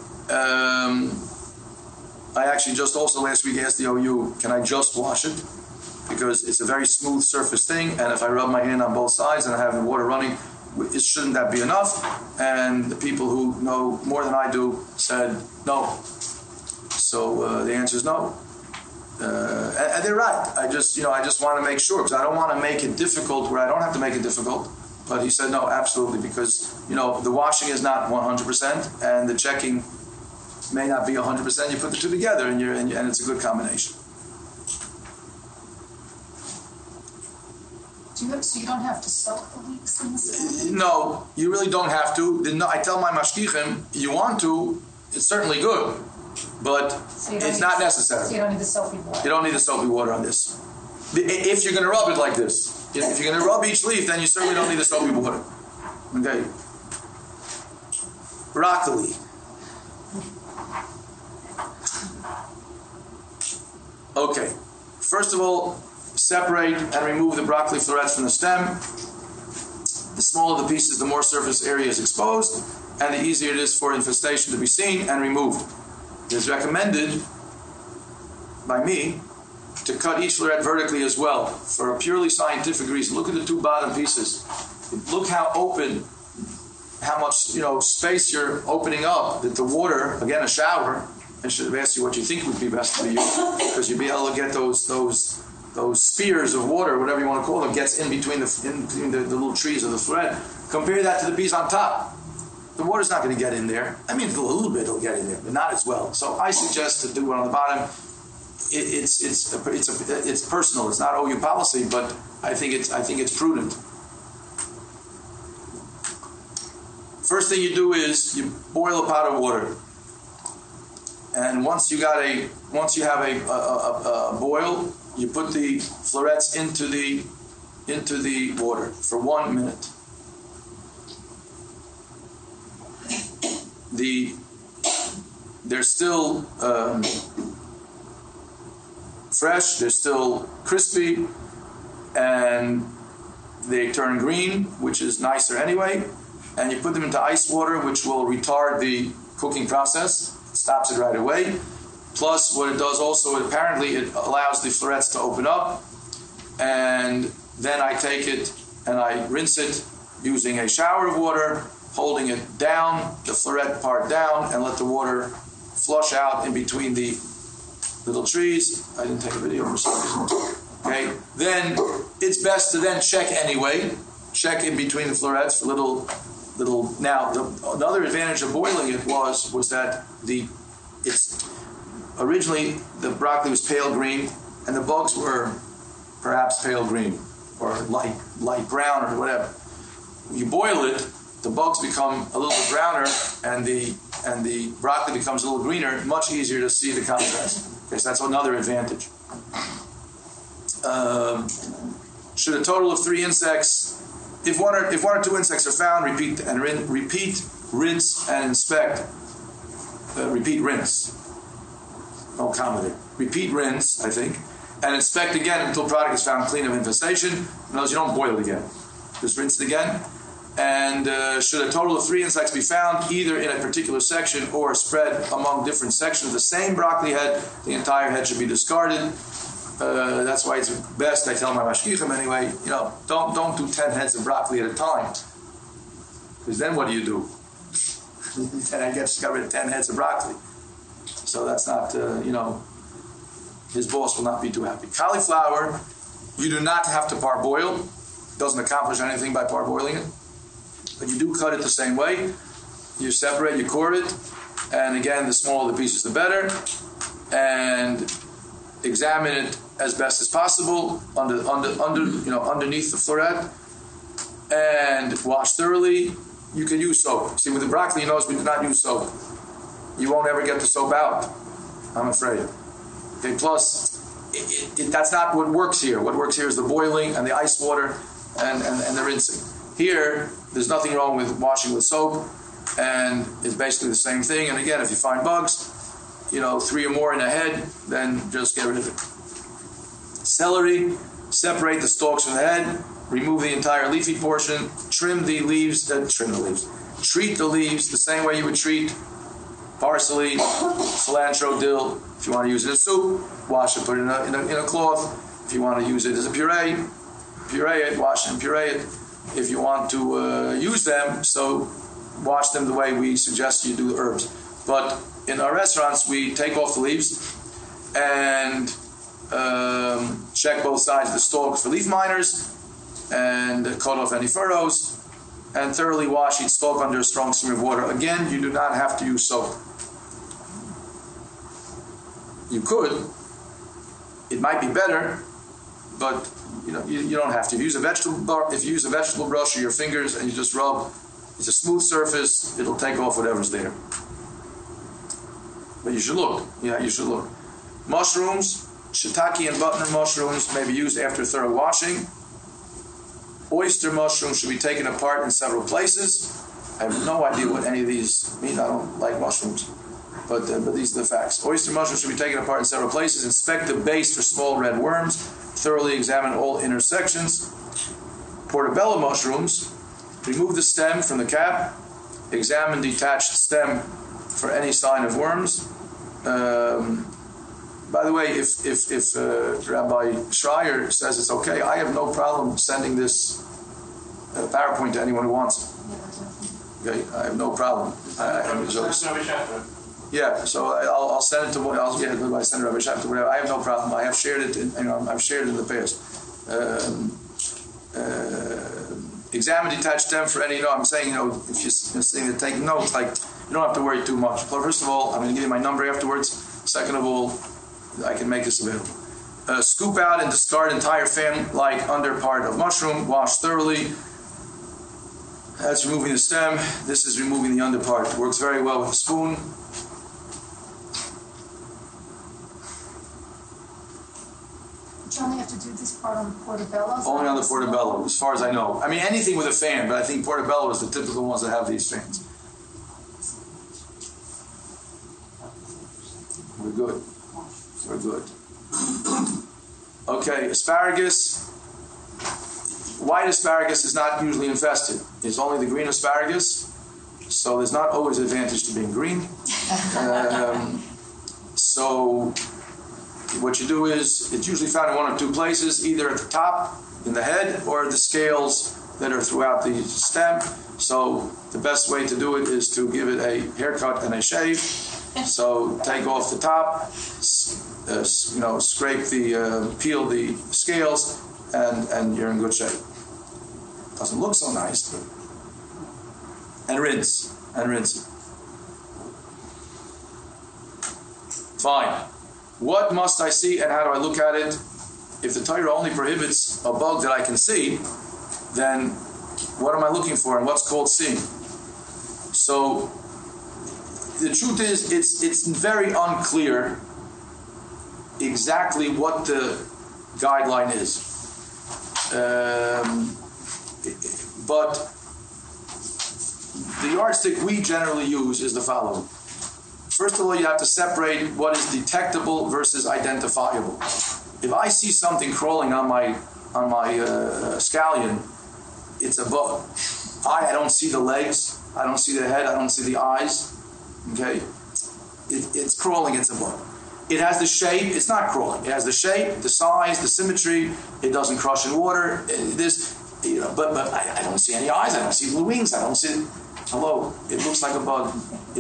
I actually just also last week asked the OU, can I just wash it? Because it's a very smooth surface thing, and if I rub my hand on both sides and I have the water running, shouldn't that be enough? And the people who know more than I do said no. So the answer is no. And they're right. I just want to make sure, because I don't want to make it difficult where I don't have to make it difficult. But he said no, absolutely, because the washing is not 100%, and the checking may not be 100%. You put the two together, and it's a good combination. So you don't have to soak the leeks in the skin? No, you really don't have to. I tell my mashgichim, you want to, it's certainly good, but it's not necessary. So you don't need the soapy water? You don't need the soapy water on this. If you're going to rub it like this. If you're going to rub each leaf, then you certainly don't need the soapy water. Okay. Broccoli. Okay. First of all, separate and remove the broccoli florets from the stem. The smaller the pieces, the more surface area is exposed, and the easier it is for infestation to be seen and removed. It is recommended by me to cut each floret vertically as well, for a purely scientific reason. Look at the two bottom pieces. Look how open, how much space you're opening up. That the water, again, a shower. I should have asked you what you think would be best for you, because you'd be able to get those spheres of water, whatever you want to call them, gets in between the little trees of the floret. Compare that to the piece on top. The water's not going to get in there. I mean, a little bit will get in there, but not as well. So I suggest to do it on the bottom. It's personal. It's not OU policy, but I think it's prudent. First thing you do is you boil a pot of water, and once you have a boil, you put the florets into the water for 1 minute. They're still fresh, they're still crispy, and they turn green, which is nicer anyway. And you put them into ice water, which will retard the cooking process. It stops it right away. Plus, what it does also, apparently, it allows the florets to open up. And then I take it and I rinse it using a shower of water, holding it down, the floret part down, and let the water flush out in between the little trees. I didn't take a video for some reason. Okay, then it's best to then check anyway. Check in between the florets for little. Now, another advantage of boiling it was that it's originally the broccoli was pale green, and the bugs were perhaps pale green or light brown or whatever. You boil it, the bugs become a little bit browner, and the broccoli becomes a little greener. Much easier to see the contrast. Okay, so that's another advantage. Should a total of 3 insects, if one or two insects are found, repeat, rinse, and inspect. Repeat, rinse. No comma there. Repeat, rinse, I think, and inspect again until product is found clean of infestation. In other words, you don't boil it again. Just rinse it again. And should a total of 3 insects be found, either in a particular section or spread among different sections of the same broccoli head, the entire head should be discarded. That's why it's best, I tell my mashgichim anyway, don't do 10 heads of broccoli at a time. Because then what do? Then I got rid of 10 heads of broccoli. So that's not, his boss will not be too happy. Cauliflower, you do not have to parboil. Doesn't accomplish anything by parboiling it. But you do cut it the same way. You separate, you core it, and again, the smaller the pieces, the better. And examine it as best as possible underneath the floret, and wash thoroughly. You can use soap. See, with the broccoli, you notice we do not use soap. You won't ever get the soap out, I'm afraid. Okay. Plus, that's not what works here. What works here is the boiling and the ice water and the rinsing. Here, there's nothing wrong with washing with soap, and it's basically the same thing. And again, if you find bugs, 3 or more in a head, then just get rid of it. Celery, separate the stalks from the head, remove the entire leafy portion, trim the leaves, treat the leaves the same way you would treat parsley, cilantro, dill. If you want to use it in soup, wash it, put it in a cloth. If you want to use it as a puree it, wash and puree it. If you want to use them, so wash them the way we suggest you do the herbs. But in our restaurants, we take off the leaves and check both sides of the stalk for leaf miners and cut off any furrows and thoroughly wash each stalk under a strong stream of water. Again, you do not have to use soap. You could. It might be better, but you don't have to. If you use a vegetable brush or your fingers and you just rub, it's a smooth surface. It'll take off whatever's there. But you should look. Yeah, you should look. Mushrooms, shiitake and butternut mushrooms may be used after thorough washing. Oyster mushrooms should be taken apart in several places. I have no idea what any of these mean. I don't like mushrooms. But these are the facts. Oyster mushrooms should be taken apart in several places. Inspect the base for small red worms. Thoroughly examine all intersections. Portobello mushrooms, remove the stem from the cap. Examine detached stem for any sign of worms. By the way, if Rabbi Schreier says it's okay, I have no problem sending this PowerPoint to anyone who wants it. Okay, I have no problem. Yeah, so I'll send it to I send Rabbi Schreier to whatever. I have no problem. I have shared it. I've shared it in the past. Examine detached stem for any. I'm saying if you're saying to take notes, like you don't have to worry too much. But first of all, I'm going to give you my number afterwards. Second of all, I can make this available. Scoop out and discard entire fan-like under part of mushroom. Wash thoroughly. That's removing the stem. This is removing the under part. It works very well with a spoon. You only have to do this part on the portobello? Only on the portobello, as far as I know. I mean, anything with a fan, but I think portobello is the typical ones that have these fans. We're good. We're good. Okay, asparagus. White asparagus is not usually infested. It's only the green asparagus, so there's not always an advantage to being green. So what you do is, it's usually found in one of two places, either at the top, in the head, or the scales that are throughout the stem. So the best way to do it is to give it a haircut and a shave. So take off the top, scrape peel the scales, and you're in good shape. Doesn't look so nice, but and rinse it. Fine. What must I see and how do I look at it? If the Torah only prohibits a bug that I can see, then what am I looking for and what's called seeing? So the truth is it's very unclear exactly what the guideline is. But the yardstick we generally use is the following. First of all, you have to separate what is detectable versus identifiable. If I see something crawling on my scallion, it's a bug. I don't see the legs, I don't see the head, I don't see the eyes. Okay, it's crawling. It's a bug. It has the shape. It's not crawling. It has the shape, the size, the symmetry. It doesn't crush in water. But I don't see any eyes. I don't see the wings. I don't see. Hello, it looks like a bug.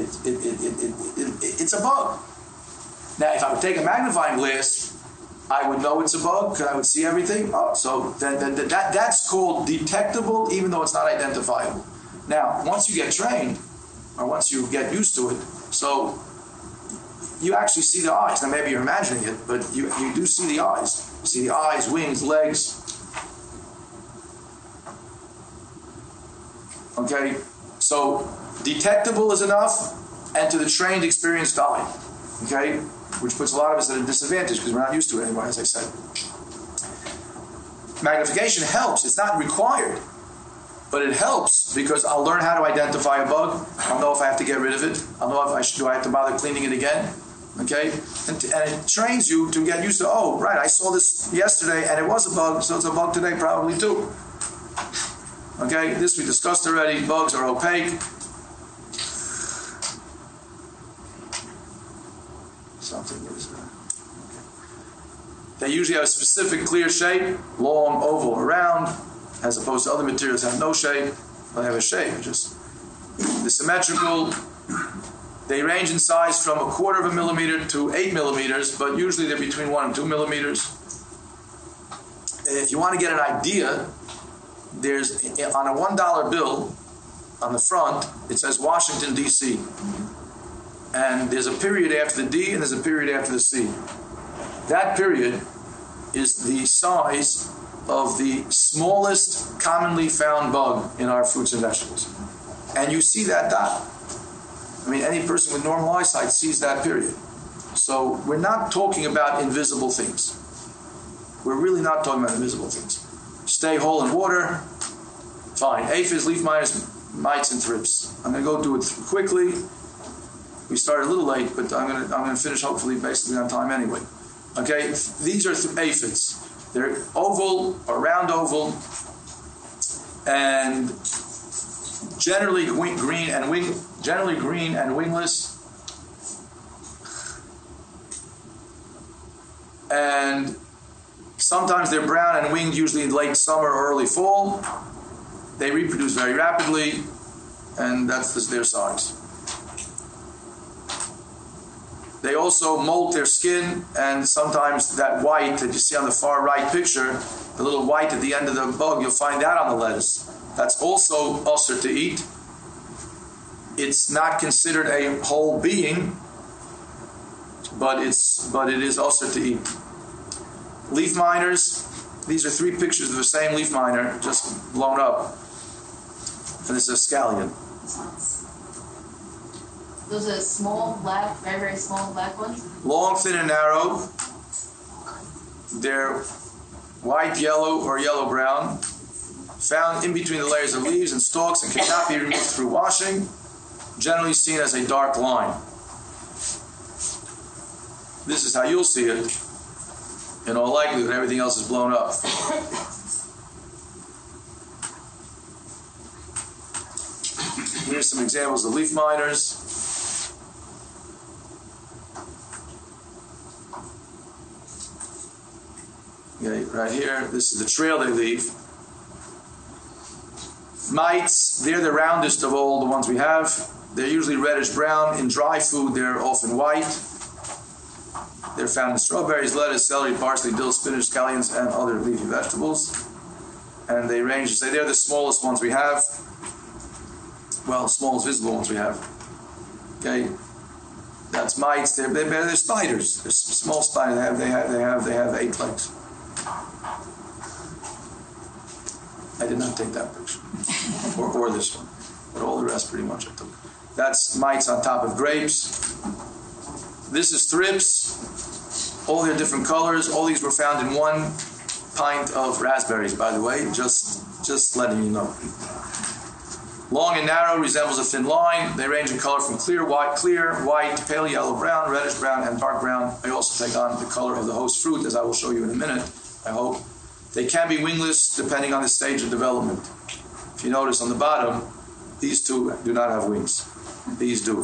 It's a bug. Now, if I would take a magnifying glass, I would know it's a bug because I would see everything. Oh, so that's called detectable, even though it's not identifiable. Now, once you get trained, or once you get used to it, so you actually see the eyes. Now, maybe you're imagining it, but you do see the eyes. You see the eyes, wings, legs. Okay? So detectable is enough, and to the trained, experienced eye, okay, which puts a lot of us at a disadvantage because we're not used to it anymore, as I said. Magnification helps; it's not required, but it helps because I'll learn how to identify a bug. I'll know if I have to get rid of it. I'll know if I have to bother cleaning it again. Okay, and it trains you to get used to. Oh, right, I saw this yesterday and it was a bug, so it's a bug today probably too. Okay, this we discussed already. Bugs are opaque. Something is. They usually have a specific clear shape, long, oval, or round, as opposed to other materials that have no shape. They have a shape, just the symmetrical. They range in size from 1/4 millimeter to 8 millimeters, but usually they're between 1 and 2 millimeters. If you want to get an idea, there's on a $1 bill on the front, it says Washington, D.C. And there's a period after the D and there's a period after the C. That period is the size of the smallest commonly found bug in our fruits and vegetables. And you see that dot. I mean, any person with normal eyesight sees that period. So we're not talking about invisible things. We're really not talking about invisible things. Stay whole in water, fine. Aphids, leaf miners, mites, and thrips. I'm going to go do it quickly. We started a little late, but I'm going to finish hopefully basically on time anyway. Okay, these are aphids. They're oval or round oval, and generally green and wingless. And sometimes they're brown and winged, usually in late summer or early fall. They reproduce very rapidly, and that's their size. They also molt their skin, and sometimes that white that you see on the far right picture, the little white at the end of the bug, you'll find that on the lettuce. That's also usher to eat. It's not considered a whole being, but it is usher to eat. Leaf miners, these are 3 pictures of the same leaf miner, just blown up. And this is a scallion. Those are small, black, very, very small black ones? Long, thin, and narrow. They're white, yellow, or yellow-brown. Found in between the layers of leaves and stalks and cannot be removed through washing. Generally seen as a dark line. This is how you'll see it. In all likelihood, everything else is blown up. Here's some examples of leaf miners. Okay, right here, this is the trail they leave. Mites, they're the roundest of all the ones we have. They're usually reddish brown. In dry food, they're often white. They're found in strawberries, lettuce, celery, parsley, dill, spinach, scallions, and other leafy vegetables. And they range, say they're the smallest ones we have. Well, smallest visible ones we have. Okay, that's mites. They're spiders. They're small spiders. They have 8 legs. I did not take that picture, or this one, but all the rest pretty much I took. That's mites on top of grapes. This is thrips. All their different colors. All these were found in 1 pint of raspberries, by the way. Just letting you know. Long and narrow, resembles a thin line. They range in color from clear, white, pale yellow, brown, reddish brown, and dark brown. They also take on the color of the host fruit, as I will show you in a minute, I hope. They can be wingless depending on the stage of development. If you notice on the bottom, these 2 do not have wings. These do.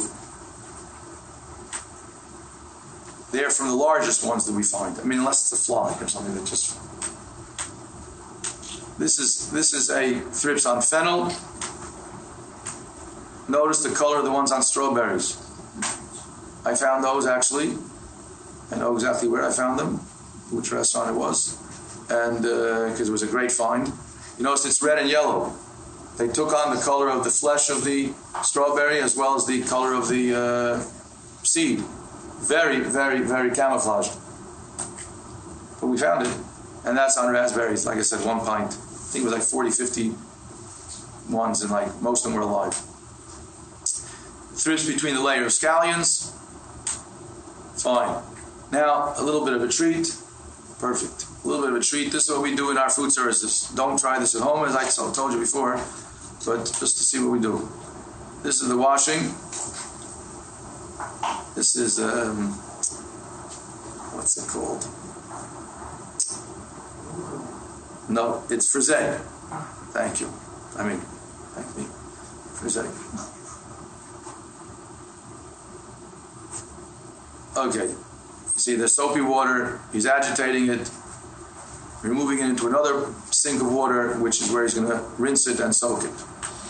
They're from the largest ones that we find. I mean, unless it's a fly or something that just... This is a thrips on fennel. Notice the color of the ones on strawberries. I found those actually. I know exactly where I found them, which restaurant it was, and because it was a great find. You notice it's red and yellow. They took on the color of the flesh of the strawberry as well as the color of the seed. Very, very, very camouflaged. But we found it. And that's on raspberries, like I said, 1 pint. I think it was like 40, 50 ones, and like most of them were alive. Thrips between the layer of scallions. Fine. Now, a little bit of a treat. Perfect. A little bit of a treat. This is what we do in our food services. Don't try this at home, as I told you before, but just to see what we do. This is the washing. This is, what's it called? No, it's frisee. Thank you. Thank me. Frisee. Okay. See, the soapy water, he's agitating it, removing it into another sink of water, which is where he's going to rinse it and soak it.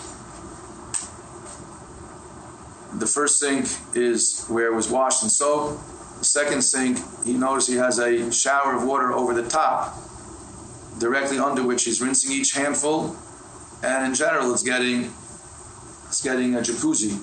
The first sink is where it was washed and soaked. The second sink, he noticed he has a shower of water over the top, directly under which he's rinsing each handful, and in general it's getting a jacuzzi.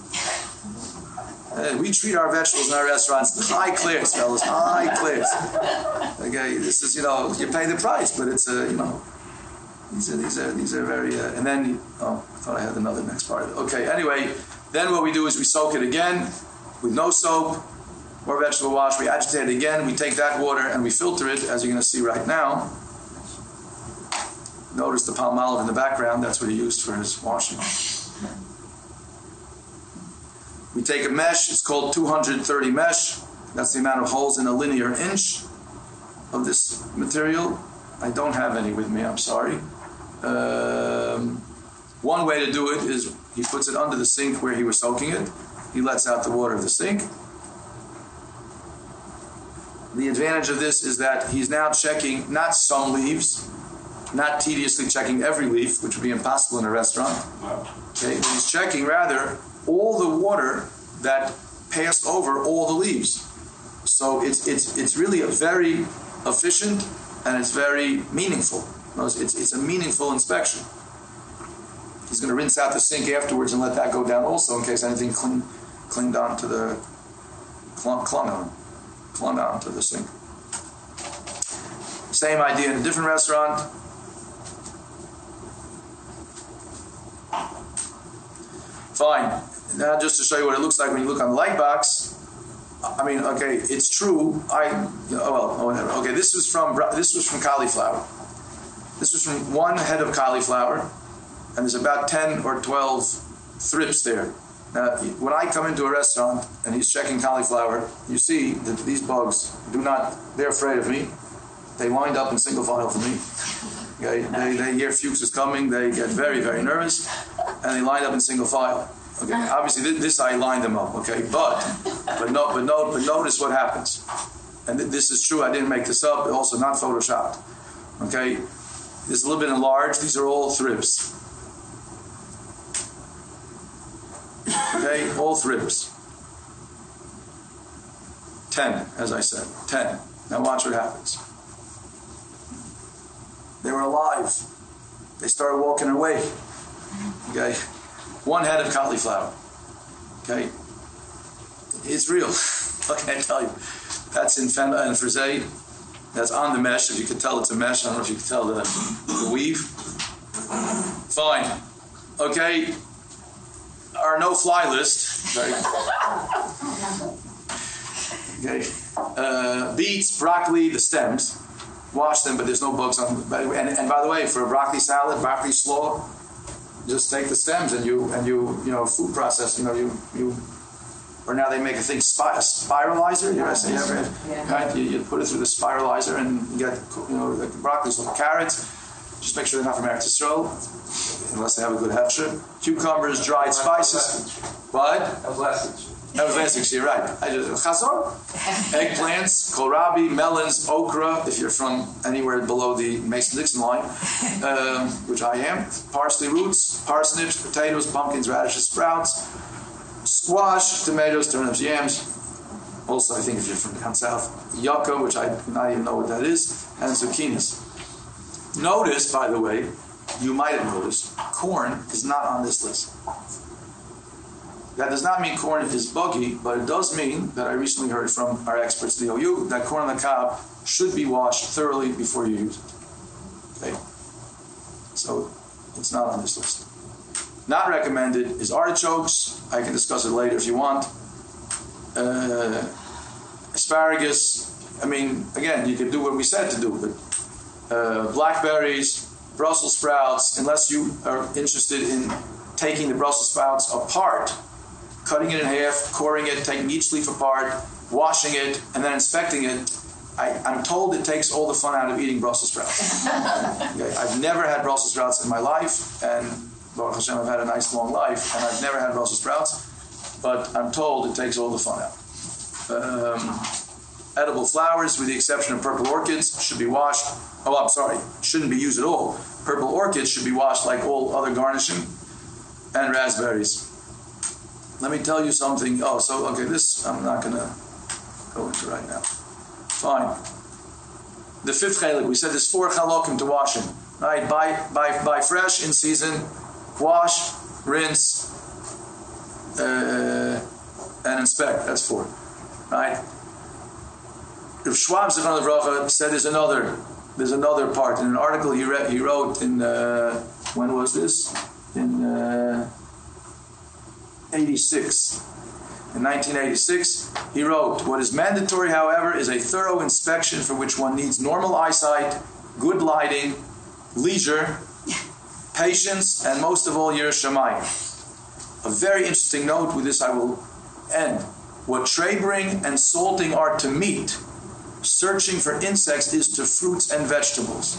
We treat our vegetables in our restaurants high class, fellas, high class. Okay, this is, you pay the price, but it's these are very and then I thought I had another next part of it. Okay, anyway, then what we do is we soak it again with no soap or vegetable wash. We agitate it again. We take that water and we filter it, as you're going to see right now. Notice the palm olive in the background. That's what he used for his washing. We take a mesh. It's called 230 mesh. That's the amount of holes in a linear inch of this material. I don't have any with me. I'm sorry. One way to do it is he puts it under the sink where he was soaking it. He lets out the water of the sink. The advantage of this is that he's now checking not some leaves, not tediously checking every leaf, which would be impossible in a restaurant. Okay, but he's checking rather all the water that passed over all the leaves. So it's really a very efficient and it's very meaningful. It's a meaningful inspection. He's going to rinse out the sink afterwards and let that go down also in case anything clung on to the sink. Same idea in a different restaurant. Fine. Now just to show you what it looks like when you look on the light box. I mean, okay, it's true. Whatever. Okay, this was from cauliflower. This was from 1 head of cauliflower, and there's about 10 or 12 thrips there. Now, when I come into a restaurant and he's checking cauliflower, you see that these bugs they're afraid of me. They wind up in single file for me. Okay? They hear Fuchs is coming, they get very, very nervous, and they line up in single file. Okay, obviously this I lined them up, okay, but notice what happens. And this is true, I didn't make this up, also not photoshopped. Okay, this is a little bit enlarged, these are all thrips. Okay, both ribs. 10, as I said, 10. Now watch what happens. They were alive. They started walking away. Okay, 1 head of cauliflower. Okay, it's real. What can I tell you? That's in Fenba and Frisay. That's on the mesh. If you could tell it's a mesh, I don't know if you could tell the weave. Fine. Okay. Our no-fly list. Right? Okay. Beets, broccoli, the stems. Wash them, but there's no bugs on them. And by the way, for a broccoli salad, broccoli slaw, just take the stems and you food process. Or now they make a thing, a spiralizer. You ever right? You put it through the spiralizer and you get like broccoli, so carrots. Just make sure they're not from Eretz Yisrael, unless they have a good hefsher. Cucumbers, dried spices. What? That was last week. That was last week, you're right. Chazor. Eggplants, kohlrabi, melons, okra, if you're from anywhere below the Mason-Dixon line, which I am. Parsley roots, parsnips, potatoes, pumpkins, radishes, sprouts, squash, tomatoes, turnips, yams. Also, I think if you're from down south, yucca, which I do not even know what that is, and zucchinis. Notice, by the way, you might have noticed, corn is not on this list. That does not mean corn is buggy, but it does mean that I recently heard from our experts at the OU that corn on the cob should be washed thoroughly before you use it. Okay? So it's not on this list. Not recommended is artichokes. I can discuss it later if you want. Asparagus. I mean, again, you can do what we said to do, but blackberries, Brussels sprouts, unless you are interested in taking the Brussels sprouts apart, cutting it in half, coring it, taking each leaf apart, washing it, and then inspecting it. I'm told it takes all the fun out of eating Brussels sprouts. Okay, I've never had Brussels sprouts in my life, and Baruch Hashem, I've had a nice long life, and I've never had Brussels sprouts, but I'm told it takes all the fun out. Edible flowers, with the exception of purple orchids, should be washed. Oh, I'm sorry, shouldn't be used at all. Purple orchids should be washed like all other garnishing, and raspberries. Let me tell you something. This I'm not going to go into right now. Fine. The 5th chelik, we said there's 4 chalokim to washing. Right? Buy fresh in season, wash, rinse, and inspect. That's 4. Right? Rav Schwab Zichron Livracha said there's another part. In an article he wrote in when was this? In 86. In 1986, he wrote, "What is mandatory, however, is a thorough inspection for which one needs normal eyesight, good lighting, leisure, patience, and most of all, Yiras Shamayim." A very interesting note. With this I will end. What trabering and salting are to meat, searching for insects is to fruits and vegetables.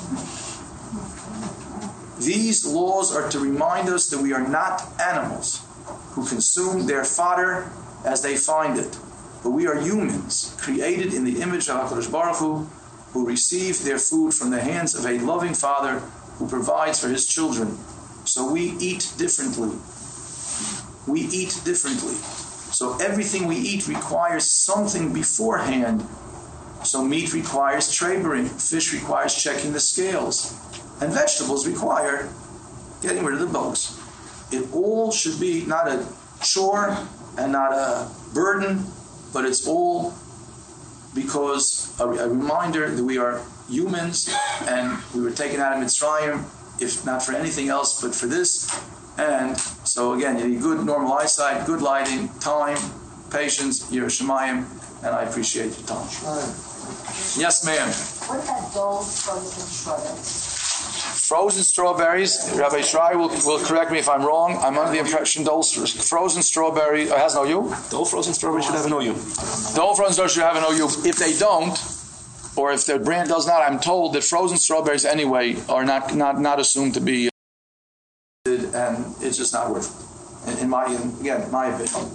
These laws are to remind us that we are not animals who consume their fodder as they find it, but we are humans, created in the image of HaKadosh Baruch Hu, who receive their food from the hands of a loving Father who provides for His children. So we eat differently. We eat differently. So everything we eat requires something beforehand. So meat requires trabering, fish requires checking the scales, and vegetables require getting rid of the bugs. It all should be not a chore and not a burden, but it's all because a reminder that we are humans and we were taken out of Mitzrayim, if not for anything else, but for this. And so again, you need good normal eyesight, good lighting, time, patience, Yiras Shamayim, and I appreciate your time. Yes, ma'am. What about those frozen strawberries? Frozen strawberries, Rabbi Shrai will correct me if I'm wrong. I'm under the impression those frozen strawberries, has no OU? The whole frozen strawberry should have an OU. The whole frozen strawberry should have an OU. If they don't, or if the brand does not, I'm told that frozen strawberries anyway are not assumed to be, and it's just not worth it. In my opinion.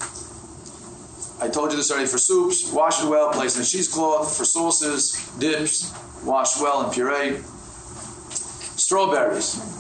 I told you this already. For soups, wash it well, place in a cheesecloth. For sauces, dips, wash well and puree. Strawberries.